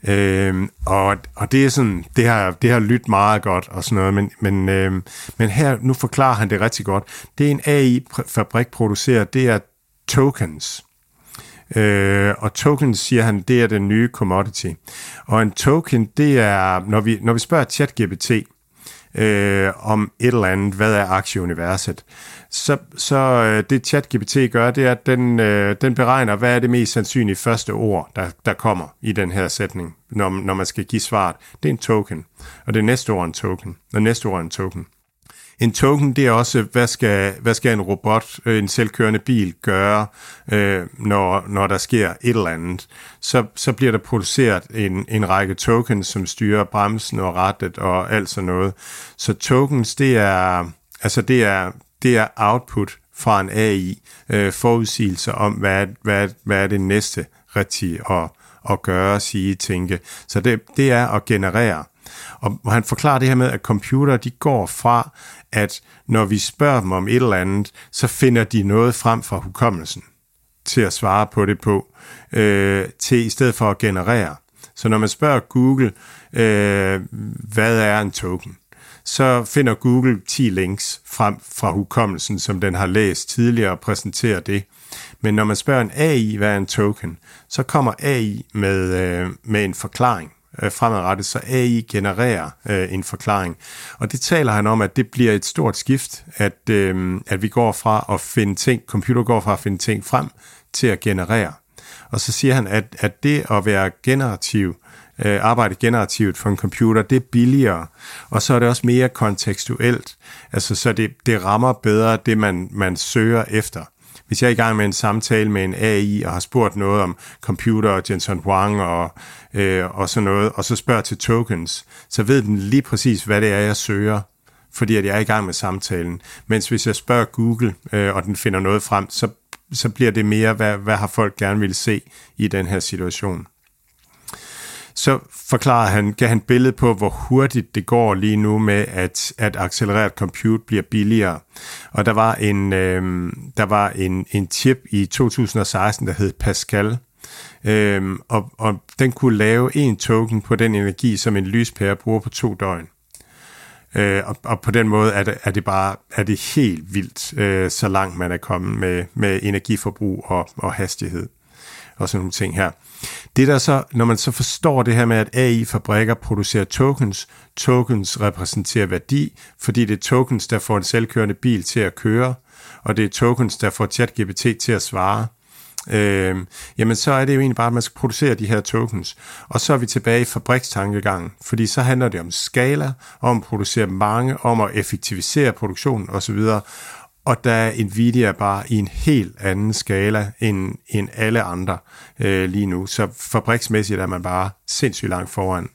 Og det er sådan, det har lyttet meget godt og sådan noget, men her, nu forklarer han det rigtig godt. Det en AI-fabrik producerer, det er tokens. Og tokens, siger han, det er den nye commodity. Og en token, det er, når vi spørger ChatGPT om et eller andet, hvad er aktieuniverset, så det ChatGPT gør, det er, at den beregner, hvad er det mest sandsynlige første ord, der kommer i den her sætning, når man skal give svaret. Det er en token, og det næste ord er en token, og næste ord er en token. En token, det er også, hvad skal en robot, en selvkørende bil gøre, når der sker et eller andet. Så bliver der produceret en række tokens, som styrer bremsen og rattet og alt sådan noget. Så tokens, det er output fra en AI, forudsigelser om, hvad er det næste rigtige at gøre, sige, tænke. Så det er at generere. Og han forklarer det her med, at computere, de går fra, at når vi spørger dem om et eller andet, så finder de noget frem fra hukommelsen til at svare på det på, til i stedet for at generere. Så når man spørger Google, hvad er en token, så finder Google 10 links frem fra hukommelsen, som den har læst tidligere og præsenterer det. Men når man spørger en AI, hvad er en token, så kommer AI med en forklaring fremadrettet, så AI genererer en forklaring. Og det taler han om, at det bliver et stort skift, at vi går fra at finde ting, computer går fra at finde ting frem til at generere. Og så siger han, at det at være generativ, arbejde generativt for en computer, det er billigere, og så er det også mere kontekstuelt. Altså, så det rammer bedre det, man søger efter. Hvis jeg er i gang med en samtale med en AI, og har spurgt noget om computer og Jensen Huang og sådan noget, og så spørger til tokens, så ved den lige præcis, hvad det er, jeg søger, fordi at jeg er i gang med samtalen. Mens hvis jeg spørger Google, og den finder noget frem, så bliver det mere, hvad har folk gerne vil se i den her situation. Så gav han billede på, hvor hurtigt det går lige nu med, at accelereret compute bliver billigere. Og der var en chip i 2016, der hed Pascal, og den kunne lave en token på den energi, som en lyspære bruger på 2 døgn. Og på den måde er det helt vildt, så langt man er kommet med energiforbrug og hastighed og sådan nogle ting her. Det der så, når man så forstår det her med, at AI-fabrikker producerer tokens repræsenterer værdi, fordi det er tokens, der får en selvkørende bil til at køre, og det er tokens, der får ChatGPT til at svare, jamen så er det jo egentlig bare, at man skal producere de her tokens. Og så er vi tilbage i fabrikstankegangen, fordi så handler det om skala, om at producere mange, om at effektivisere produktionen osv., og der er Nvidia bare i en helt anden skala end alle andre lige nu. Så fabriksmæssigt er man bare sindssygt langt foran.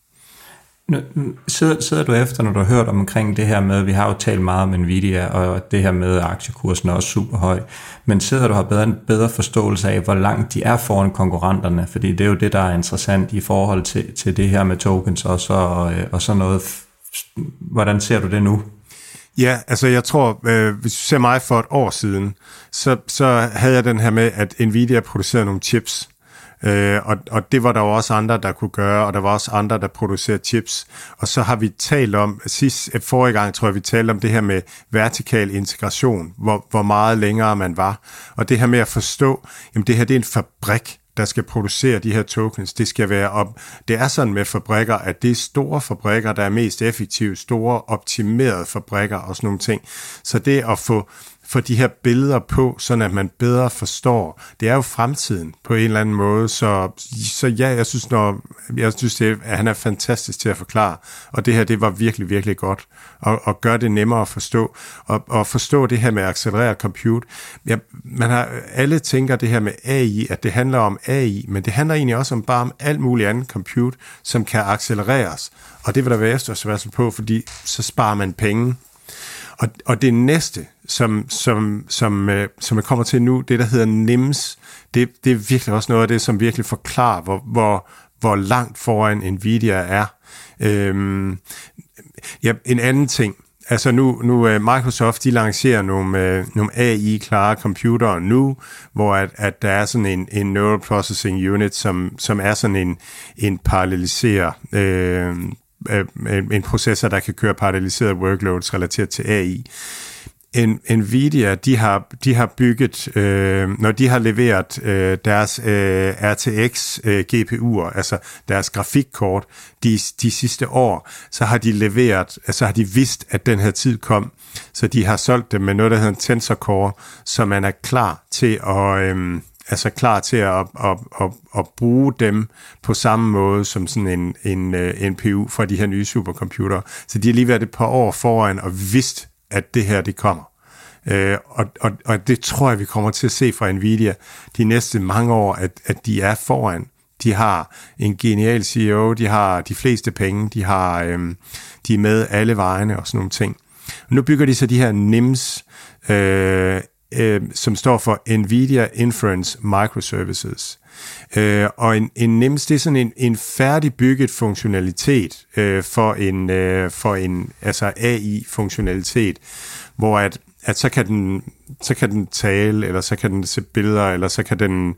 Sidder du efter, når du har hørt omkring det her med, vi har jo talt meget om Nvidia, og det her med, at aktiekursen er også super høj, men sidder du har en bedre forståelse af, hvor langt de er foran konkurrenterne, fordi det er jo det, der er interessant i forhold til det her med tokens og så noget. Hvordan ser du det nu? Ja, altså jeg tror, hvis du ser mig for et år siden, så havde jeg den her med, at Nvidia producerede nogle chips, og det var der jo også andre, der kunne gøre, og der var også andre, der producerede chips. Og så har vi talt om, forrige gang tror jeg, vi talte om det her med vertikal integration, hvor meget længere man var. Og det her med at forstå, jamen det her det er en fabrik, der skal producere de her tokens. Det skal være op. Det er sådan med fabrikker, at det er store fabrikker, der er mest effektive, store optimerede fabrikker og sådan nogle ting. Så det at få de her billeder på, sådan at man bedre forstår, det er jo fremtiden på en eller anden måde. Så ja, jeg synes at han er fantastisk til at forklare, og det her, det var virkelig, virkelig godt, og gøre det nemmere at forstå, og forstå det her med accelereret compute. Ja, alle tænker det her med AI, at det handler om AI, men det handler egentlig også om alt muligt andet compute, som kan accelereres, og det vil der være efterspørgsel på, fordi så sparer man penge. Og det næste, som jeg kommer til nu, det der hedder NIMS, det er virkelig også noget af det, som virkelig forklarer, hvor langt foran Nvidia er. En anden ting, altså nu Microsoft, de lancerer nogle AI-klare computere nu, hvor at der er sådan en Neural Processing Unit, som er sådan en paralleliserer, en processor, der kan køre paralleliserede workloads relateret til AI. Nvidia, de har bygget, når de har leveret deres RTX GPU'er, altså deres grafikkort, de sidste år, så har de leveret, altså har de vidst, at den her tid kom, så de har solgt dem med noget, der hedder en Tensor Core, så man er klar til at bruge dem på samme måde som sådan en NPU fra de her nye supercomputere. Så de har lige været et par år foran og vidst, at det her, det kommer. Og det tror jeg, vi kommer til at se fra Nvidia de næste mange år, at de er foran. De har en genial CEO, de har de fleste penge, de er med alle vejene og sådan nogle ting. Nu bygger de så de her NIMS, som står for Nvidia Inference Microservices. Og en NIMS, det er sådan en færdigbygget funktionalitet for en altså AI-funktionalitet, hvor at så kan den tale, eller så kan den se billeder, eller så kan den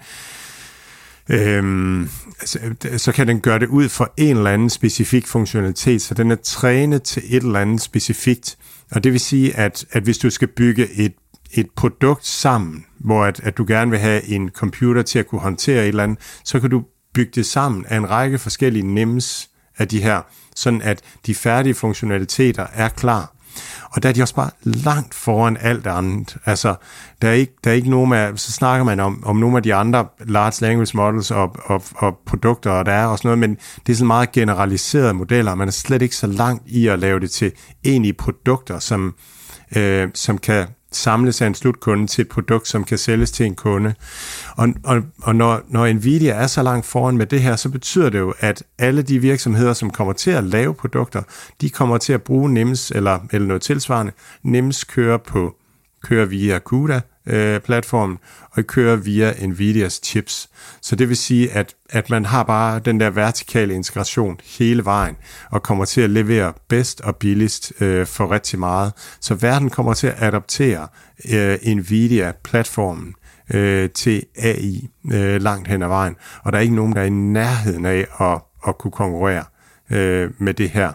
så kan den gøre det ud for en eller anden specifik funktionalitet, så den er trænet til et eller andet specifikt. Og det vil sige, at hvis du skal bygge et produkt sammen, hvor at du gerne vil have en computer til at kunne håndtere et eller andet, så kan du bygge det sammen af en række forskellige NIMS af de her, sådan at de færdige funktionaliteter er klar. Og der er de også bare langt foran alt andet. Altså, der er ikke nogen af, så snakker man om nogle af de andre large language models og produkter, og der er også noget, men det er sådan meget generaliserede modeller. Man er slet ikke så langt i at lave det til egentlige produkter, som kan samles af en slutkunde til et produkt, som kan sælges til en kunde. Og når Nvidia er så langt foran med det her, så betyder det jo, at alle de virksomheder, som kommer til at lave produkter, de kommer til at bruge NIMS eller noget tilsvarende. NIMS kører via CUDA-platformen, og kører via Nvidias chips. Så det vil sige, at man har bare den der vertikale integration hele vejen, og kommer til at levere bedst og billigst for rigtig meget. Så verden kommer til at adoptere Nvidia-platformen til AI langt hen ad vejen, og der er ikke nogen, der er i nærheden af at kunne konkurrere med det her.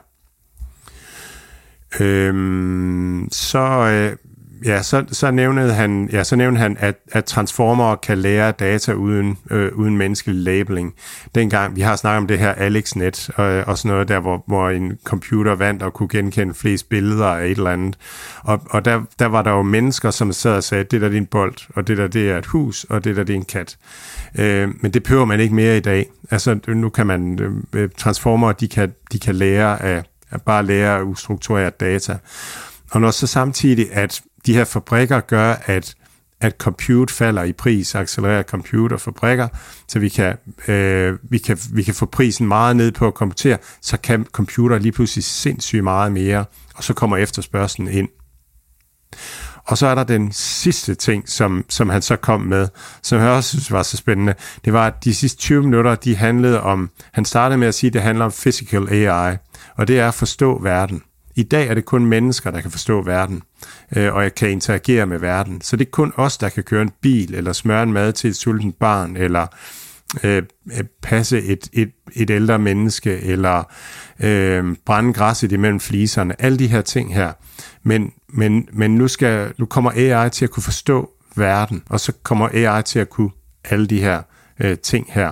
Så nævnte han, at transformer kan lære data uden menneskelig labeling. Dengang vi har snakket om det her AlexNet og sådan noget der, hvor en computer vandt og kunne genkende flest billeder af et eller andet. Og der var der jo mennesker, som sad og sagde, det der det er en bold, og det der det er et hus, og det der det er en kat. Men det behøver man ikke mere i dag. Altså nu kan man transformer, de kan lære at bare lære ustruktureret data. Og når så samtidig, at de her fabrikker gør, at compute falder i pris, accelererer computerfabrikker, så vi kan få prisen meget ned på at komputere, så kan computer lige pludselig sindssygt meget mere, og så kommer efterspørgselen ind. Og så er der den sidste ting, som han så kom med, som jeg også synes var så spændende. Det var, at de sidste 20 minutter, de handlede om, han startede med at sige, at det handler om physical AI, og det er at forstå verden. I dag er det kun mennesker, der kan forstå verden, og jeg kan interagere med verden. Så det er kun os, der kan køre en bil, eller smøre en mad til et sultent barn, eller passe et ældre menneske, eller brænde græsset imellem fliserne. Alle de her ting her. Men nu kommer AI til at kunne forstå verden, og så kommer AI til at kunne alle de her ting her.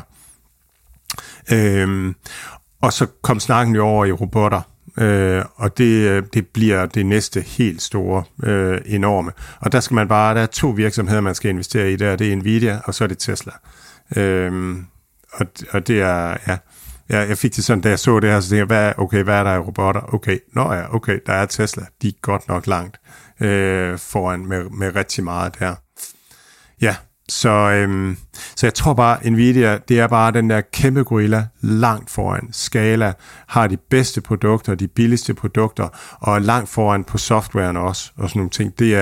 Og så kom snakken jo over i robotter. Og det bliver det næste helt store, enorme. Og der skal der er 2 virksomheder, man skal investere i der. Det er Nvidia, og så er det Tesla. Og det er, ja. Jeg fik det sådan, da jeg så det her, så tænkte jeg, hvad er der i robotter? Okay, der er Tesla. De er godt nok langt foran med rigtig meget der. Ja, Så jeg tror bare, Nvidia, det er bare den der kæmpe gorilla langt foran. Scala har de bedste produkter, de billigste produkter, og langt foran på softwaren også, og sådan nogle ting. Det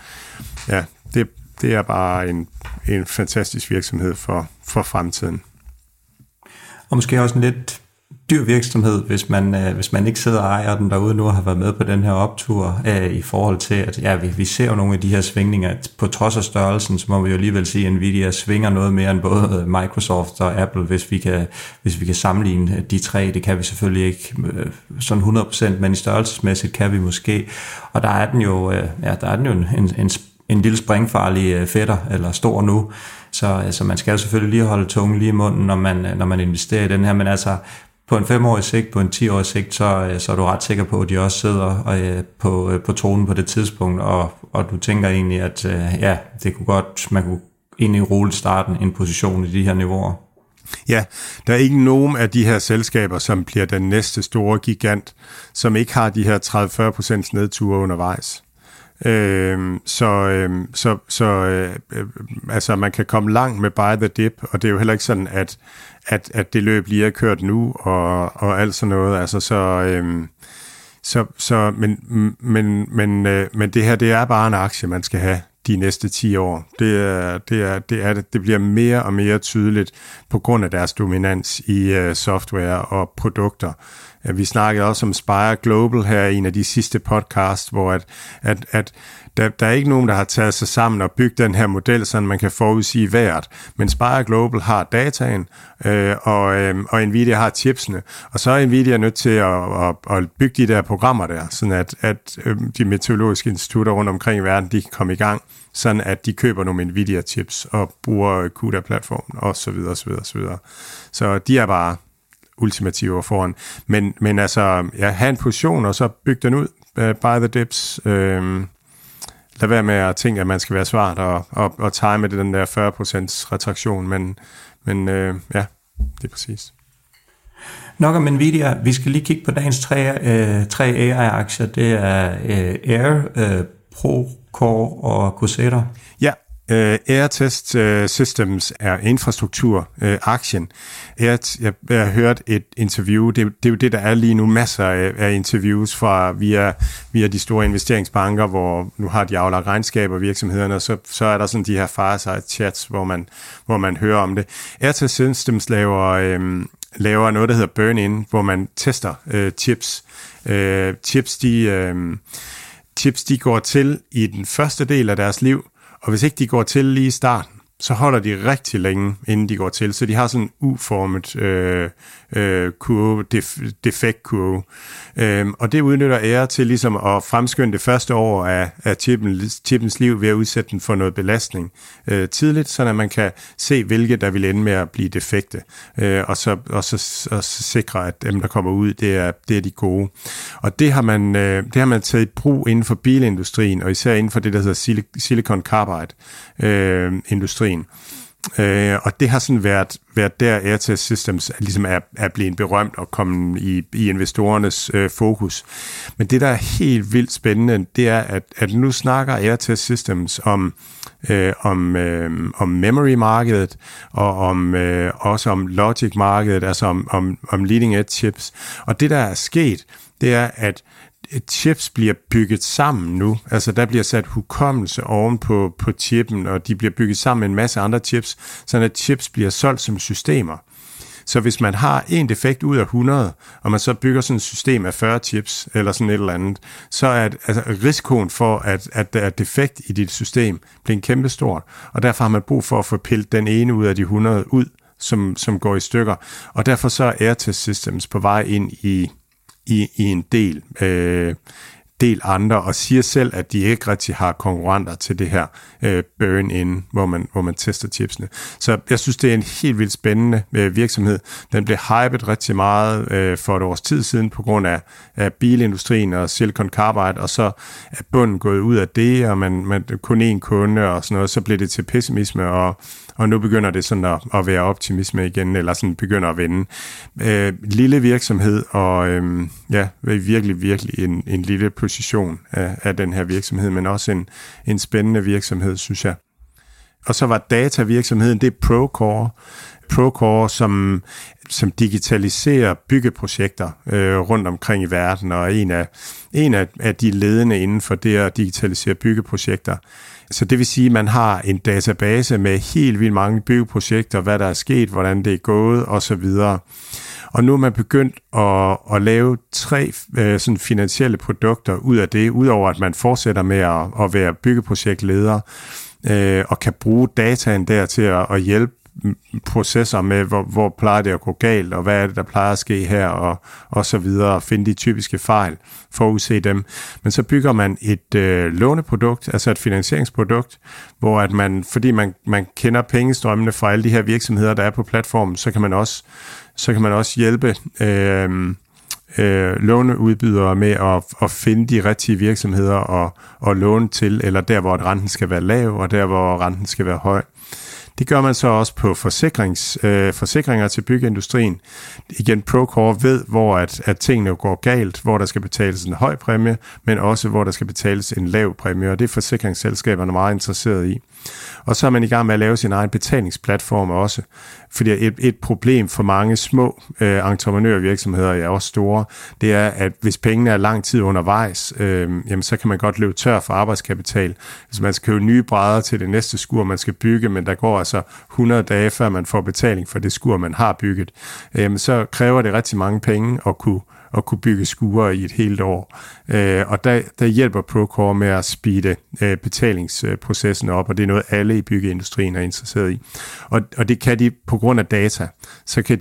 er bare en fantastisk virksomhed for fremtiden. Og måske også en lidt dyr virksomhed, hvis man ikke sidder og ejer den derude nu og har været med på den her optur, i forhold til, at vi ser jo nogle af de her svingninger. På trods af størrelsen, så må vi jo alligevel sige, at Nvidia svinger noget mere end både Microsoft og Apple, hvis vi kan sammenligne de tre. Det kan vi selvfølgelig ikke sådan 100%, men i størrelsesmæssigt kan vi måske. Og der er den jo, en lille springfarlig fætter, eller stor nu, så man skal selvfølgelig lige holde tungen lige i munden, når man investerer i den her, men altså på en 5-årig sigt, på en 10-årig sigt, så er du ret sikker på, at de også sidder på tronen på det tidspunkt, og du tænker egentlig, at det kunne godt, man kunne egentlig roligt starte en position i de her niveauer. Ja, der er ikke nogen af de her selskaber, som bliver den næste store gigant, som ikke har de her 30-40% nedture undervejs. Altså man kan komme langt med buy the dip, og det er jo heller ikke sådan, at det løb lige er kørt nu, og alt sådan noget. Altså men det her, det er bare en aktie, man skal have de næste 10 år. Det bliver mere og mere tydeligt på grund af deres dominans i software og produkter. Vi snakkede også om Spire Global her i en af de sidste podcasts, hvor at der er ikke nogen, der har taget sig sammen og bygget den her model, så man kan forudsige vejret. Men Spire Global har dataen, og Nvidia har chipsene. Og så er Nvidia nødt til at bygge de der programmer der, sådan at de meteorologiske institutter rundt omkring i verden, de kan komme i gang, sådan at de køber nogle Nvidia-chips og bruger CUDA-platformen osv. osv. Så de er bare ultimative foran. Men altså, have en position, og så bygge den ud, buy the dips. Lad være med at tænke, at man skal være smart og time med den der 40% retraktion, men det er præcis. Nok om Nvidia. Vi skal lige kigge på dagens tre AI-aktier. Det er Air, Procore og Coursera. Ja. Air Test Systems er infrastrukturaktien. Jeg har hørt et interview, det er jo det, der er lige nu, masser af interviews fra via de store investeringsbanker, hvor nu har de aflagt regnskaber virksomhederne, og så er der sådan de her fireside chats, hvor man hører om det. Air Test Systems laver noget, der hedder burn-in, hvor man tester chips. Chips, de går til i den første del af deres liv, og hvis ikke de går til lige i starten, så holder de rigtig længe, inden de går til. Så de har sådan en U-formet kurve, defektkurve. Og det udnytter Air til ligesom at fremskynde det første år af chipens liv ved at udsætte den for noget belastning tidligt, så man kan se, hvilke der vil ende med at blive defekte. Og så sikre, at dem, der kommer ud, det er de gode. Og det har man taget i brug inden for bilindustrien, og især inden for det, der hedder silicon carbide industrien. Og det har sådan været der Air Test Systems ligesom er blevet berømt og kommet i investorernes fokus. Men det, der er helt vildt spændende, det er, at nu snakker Air Test Systems om memory-markedet, og også om logic-markedet, altså om leading-edge chips. Og det, der er sket, det er, at chips bliver bygget sammen nu. Altså der bliver sat hukommelse oven på chippen, og de bliver bygget sammen med en masse andre chips, så at chips bliver solgt som systemer. Så hvis man har en defekt ud af 100, og man så bygger sådan et system af 40 chips, eller sådan et eller andet, så er risikoen for, at der er defekt i dit system, bliver kæmpe stort. Og derfor har man brug for at få pillet den ene ud af de 100 ud, som går i stykker. Og derfor så er Air Test Systems på vej ind i en del andre, og siger selv, at de ikke rigtig har konkurrenter til det her burn-in, hvor man tester chipsene. Så jeg synes, det er en helt vildt spændende virksomhed. Den blev hypet rigtig meget for et års tid siden på grund af bilindustrien og silicon carbide, og så er bunden gået ud af det, og man kun én kunde og sådan noget, så blev det til pessimisme, og nu begynder det sådan at være optimisme igen, eller sådan begynder at vende. Lille virksomhed, og virkelig en lille position af den her virksomhed, men også en spændende virksomhed, synes jeg. Og så var datavirksomheden, det er Procore. Procore, som digitaliserer byggeprojekter rundt omkring i verden, og er en af de ledende inden for det at digitalisere byggeprojekter. Så det vil sige, at man har en database med helt vildt mange byggeprojekter, hvad der er sket, hvordan det er gået osv. Og nu er man begyndt at lave 3 sådan finansielle produkter ud af det, udover at man fortsætter med at være byggeprojektleder og kan bruge dataen der til at hjælpe processer med, hvor plejer det at gå galt, og hvad er det, der plejer at ske her, og så videre, og finde de typiske fejl, forudse dem. Men så bygger man et låneprodukt, altså et finansieringsprodukt, hvor at fordi man kender pengestrømmene fra alle de her virksomheder, der er på platformen, så kan man også hjælpe låneudbydere med at finde de rigtige virksomheder og låne til, eller der, hvor renten skal være lav, og der, hvor renten skal være høj. Det gør man så også på forsikringer til byggeindustrien. Igen, Procore ved, hvor at tingene går galt, hvor der skal betales en høj præmie, men også hvor der skal betales en lav præmie, og det er forsikringsselskaberne meget interesserede i. Og så er man i gang med at lave sin egen betalingsplatform også, fordi et problem for mange små entreprenørvirksomheder, ja også store, det er, at hvis pengene er lang tid undervejs, jamen så kan man godt løbe tør for arbejdskapital. Hvis man skal købe nye brædder til det næste skur, man skal bygge, men der går altså 100 dage, før man får betaling for det skur, man har bygget, så kræver det rigtig mange penge at kunne bygge skure i et helt år. Og der hjælper Procore med at speede betalingsprocessen op, og det er noget, alle i byggeindustrien er interesseret i. Og det kan de på grund af data, så kan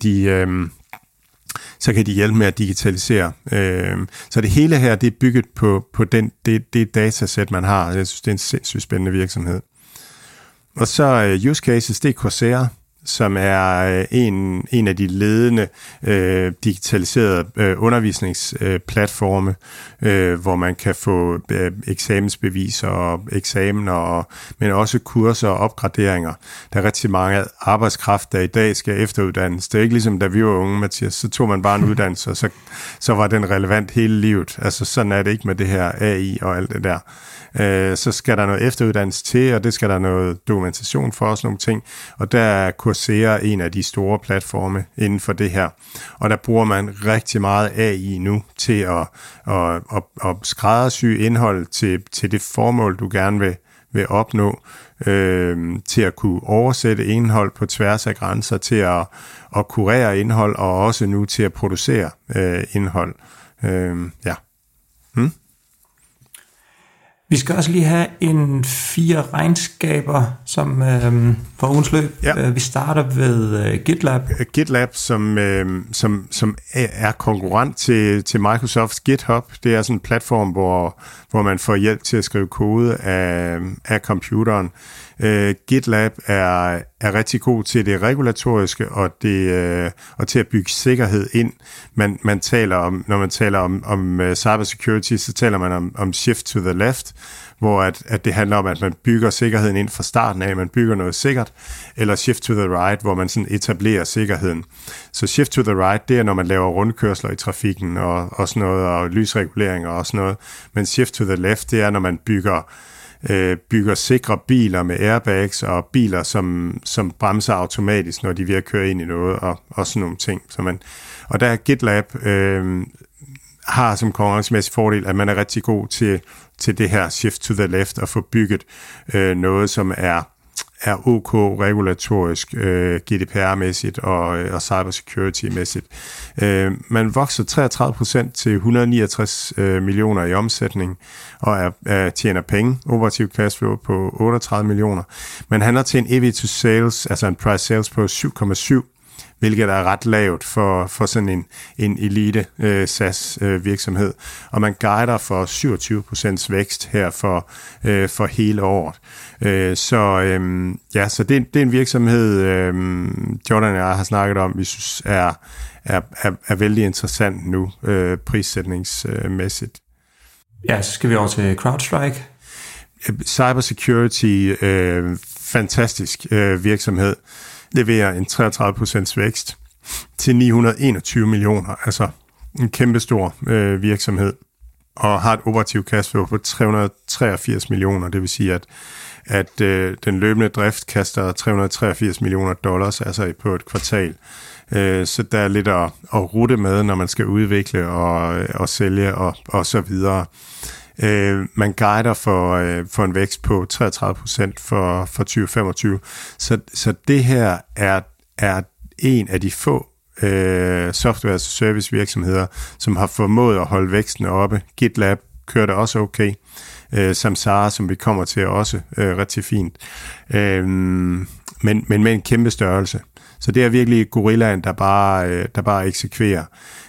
de hjælpe med at digitalisere. Så det hele her, det er bygget på det datasæt, man har. Jeg synes, det er en sindssygt spændende virksomhed. Og så use cases, det er Coursera, som er en af de ledende digitaliserede undervisningsplatforme, hvor man kan få eksamensbeviser og eksamener, men også kurser og opgraderinger. Der er rigtig mange arbejdskraft, der i dag skal efteruddannes. Det er ikke ligesom, da vi var unge, Mathias, så tog man bare en uddannelse, og så var den relevant hele livet. Altså sådan er det ikke med det her AI og alt det der. Så skal der noget efteruddannelse til, og det skal der noget dokumentation for, også nogle ting. Og der er Coursera en af de store platforme inden for det her. Og der bruger man rigtig meget AI nu til at skræddersy indhold til det formål, du gerne vil opnå, til at kunne oversætte indhold på tværs af grænser, til at kurere indhold, og også nu til at producere indhold. Ja. Vi skal også lige have 4 regnskaber som for ugens løb. Ja. Vi starter ved GitLab. GitLab, som er konkurrent til Microsofts GitHub. Det er sådan en platform, hvor man får hjælp til at skrive kode af computeren. GitLab er rigtig god til det regulatoriske og til at bygge sikkerhed ind. Når man taler om cybersecurity, så taler man om shift to the left, hvor at det handler om, at man bygger sikkerheden ind fra starten af, man bygger noget sikkert, eller shift to the right, hvor man sådan etablerer sikkerheden. Så shift to the right, det er, når man laver rundkørsler i trafikken og sådan noget, og lysreguleringer og sådan noget. Men shift to the left, det er, når man bygger sikre biler med airbags og biler, som bremser automatisk, når de er ved at køre ind i noget, og sådan nogle ting. Og der er GitLab har som konkurrencemæssig fordel, at man er rigtig god til det her shift to the left, og få bygget noget, som er OK regulatorisk, GDPR-mæssigt og cybersecurity-mæssigt. Man vokser 33% til 169 millioner i omsætning, og tjener penge, operativ cashflow på 38 millioner. Man handler til en EV to sales, altså en price sales på 7,7, hvilket er ret lavt for sådan en elite SaaS virksomhed. Og man guider for 27% vækst her for hele året. Så det er en virksomhed, Jordan og jeg har snakket om, vi synes er vældig interessant nu, prissætningsmæssigt. Ja, så skal vi over til CrowdStrike. Cybersecurity, fantastisk virksomhed. Leverer en 33% vækst til 921 millioner, altså en kæmpestor virksomhed. og har et operativt cashflow på 383 millioner. Det vil sige, at den løbende drift kaster 383 millioner dollars, altså på et kvartal. Så der er lidt at rute med, når man skal udvikle og sælge og så videre. Man guider for en vækst på 33% for 2025. Så det her er en af de få software as a service virksomheder, som har formået at holde væksten oppe. GitLab kører det også okay. Samsara, som vi kommer til, også rigtig fint. Men med en kæmpe størrelse. Så det er virkelig gorillaen, der bare eksekverer.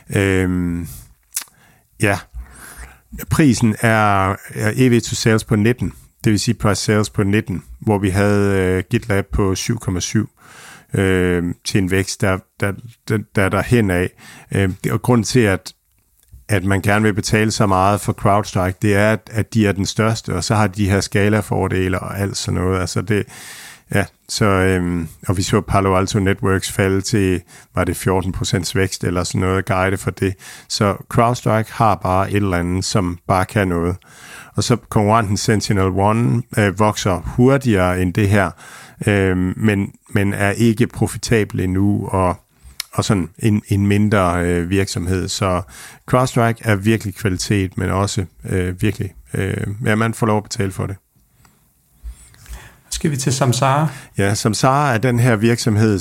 Prisen er EV to sales på 19, det vil sige price sales på 19, hvor vi havde GitLab på 7,7 til en vækst, der hen af. Og grunden til, at man gerne vil betale så meget for CrowdStrike, det er, at de er den største, og så har de her skalafordele og alt sådan noget. Altså det, ja, så, og vi så Palo Alto Networks falde til, var det 14% vækst eller sådan noget, guide for det. Så CrowdStrike har bare et eller andet, som bare kan noget. Og så konkurrenten SentinelOne vokser hurtigere end det her, men er ikke profitabel endnu, og sådan en mindre virksomhed. Så CrowdStrike er virkelig kvalitet, men også virkelig, man får lov at betale for det. Skal vi til Samsara? Ja, Samsara er den her virksomhed,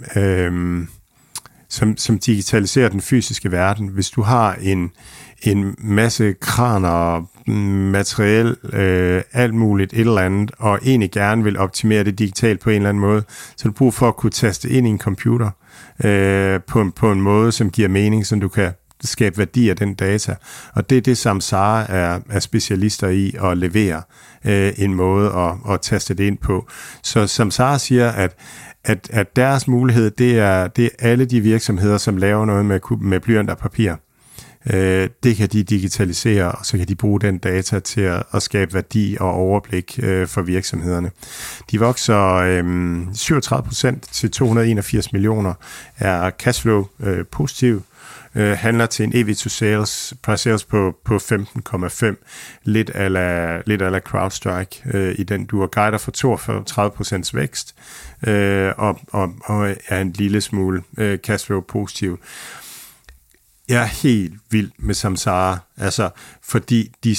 som digitaliserer den fysiske verden. Hvis du har en masse kraner, materiel, alt muligt, et eller andet, og egentlig gerne vil optimere det digitalt på en eller anden måde, så du brug for at kunne taste ind i en computer på en måde, som giver mening, så du kan skabe værdi af den data. Og det er det, Samsara er specialister i at levere en måde at taste det ind på. Så Samsara siger, at deres mulighed, det er alle de virksomheder, som laver noget med blyant og papir. Det kan de digitalisere, og så kan de bruge den data til at skabe værdi og overblik for virksomhederne. De vokser 37% til 281 millioner, er cashflow positiv, handler til en EV to sales, price sales på 15,5, lidt a la CrowdStrike i den duer, guider for 42% vækst, og er en lille smule cashflow positiv. Jeg er helt vild med Samsara, altså fordi de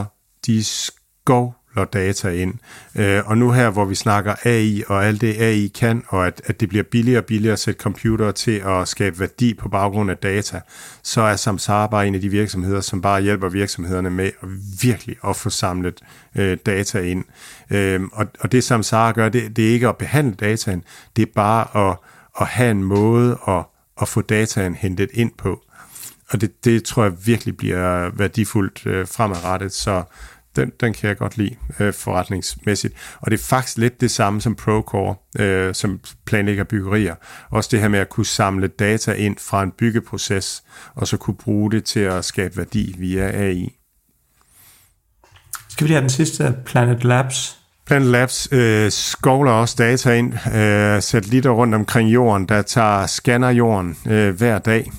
skovler data ind. Og nu her, hvor vi snakker AI og alt det AI kan, og at det bliver billigere og billigere at sætte computere til at skabe værdi på baggrund af data, så er Samsara bare en af de virksomheder, som bare hjælper virksomhederne med at virkelig at få samlet data ind. Og det Samsara gør, det er ikke at behandle dataen, det er bare at have en måde at få dataen hentet ind på. Og det tror jeg virkelig bliver værdifuldt fremadrettet, så den kan jeg godt lide forretningsmæssigt. Og det er faktisk lidt det samme som Procore, som planlægger byggerier. Også det her med at kunne samle data ind fra en byggeproces, og så kunne bruge det til at skabe værdi via AI. Skal vi lige have den sidste, Planet Labs? Planet Labs skovler også data ind, satellitter rundt omkring jorden, der scanner jorden hver dag,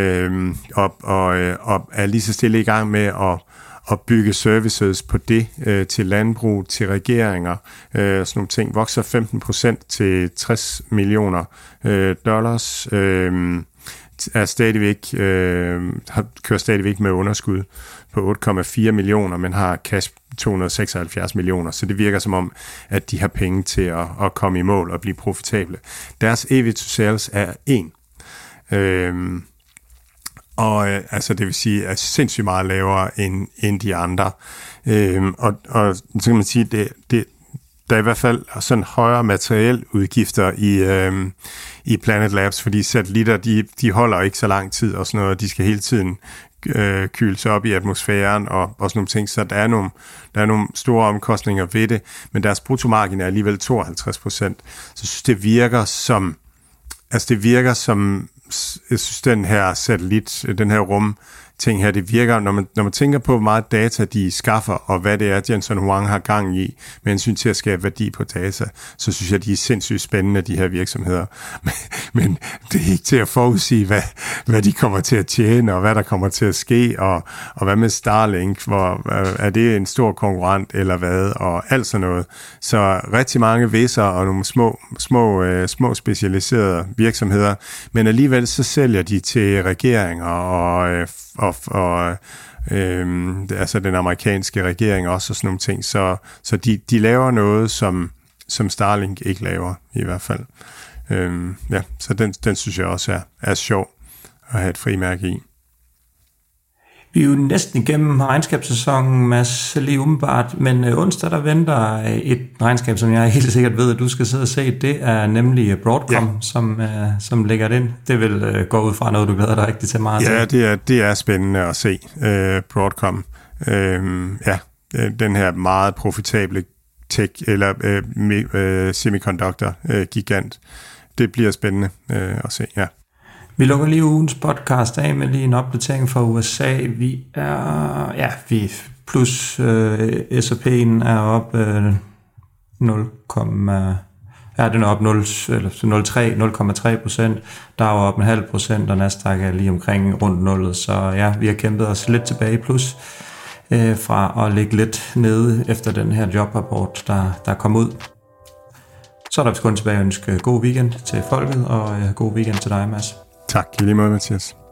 og er lige så stille i gang med at bygge services på det til landbrug, til regeringer, sådan nogle ting. Vokser 15% til 60 millioner dollars, er stadigvæk, kører stadigvæk med underskud på 8,4 millioner, men har cash 276 millioner, så det virker som om, at de har penge til at komme i mål og blive profitable. Deres EV to sales er 1. Altså det vil sige, er sindssygt meget lavere end de andre. Og så kan man sige, der er i hvert fald sådan højere materiel udgifter i Planet Labs, fordi satellitter, de holder ikke så lang tid og sådan noget, de skal hele tiden køles op i atmosfæren og sådan nogle ting, så der er nogle store omkostninger ved det, men deres bruttomargin er alligevel 52%. Så jeg synes, det virker som, jeg synes, den her satellit, den her ting her. Det virker, når man tænker på, hvor meget data de skaffer, og hvad det er, Jensen Huang har gang i, med hensyn til at skabe værdi på data, så synes jeg, de er sindssygt spændende, de her virksomheder. Men det er ikke til at forudsige, hvad de kommer til at tjene, og hvad der kommer til at ske, og hvad med Starlink, er det en stor konkurrent, eller hvad, og alt sådan noget. Så rigtig mange visser og nogle små specialiserede virksomheder, men alligevel så sælger de til regeringer og altså den amerikanske regering også og sådan nogle ting. Så de laver noget, som Starlink ikke laver i hvert fald. Så den synes jeg også er sjov at have et frimærke i. Vi er jo næsten igennem regnskabssæsonen, Mads, lige umiddelbart, men onsdag der venter et regnskab, som jeg helt sikkert ved, at du skal sidde og se. Det er nemlig Broadcom, som lægger det ind. Det vil gå ud fra noget, du glæder dig rigtig til meget. Ja, det er spændende at se Broadcom. Den her meget profitable tech eller semiconductor-gigant. Det bliver spændende at se, ja. Vi lukker lige ugens podcast af med lige en opdatering fra USA. Vi er plus S&P'en er op 0,3%. Der er op 0,5%, og Nasdaq er lige omkring rundt 0. Så ja, vi har kæmpet os lidt tilbage plus fra at ligge lidt nede efter den her jobrapport, der kom ud. Så er der kun tilbage at ønske god weekend til folket, og god weekend til dig, Mads. Tak, i lige måde, Mathias.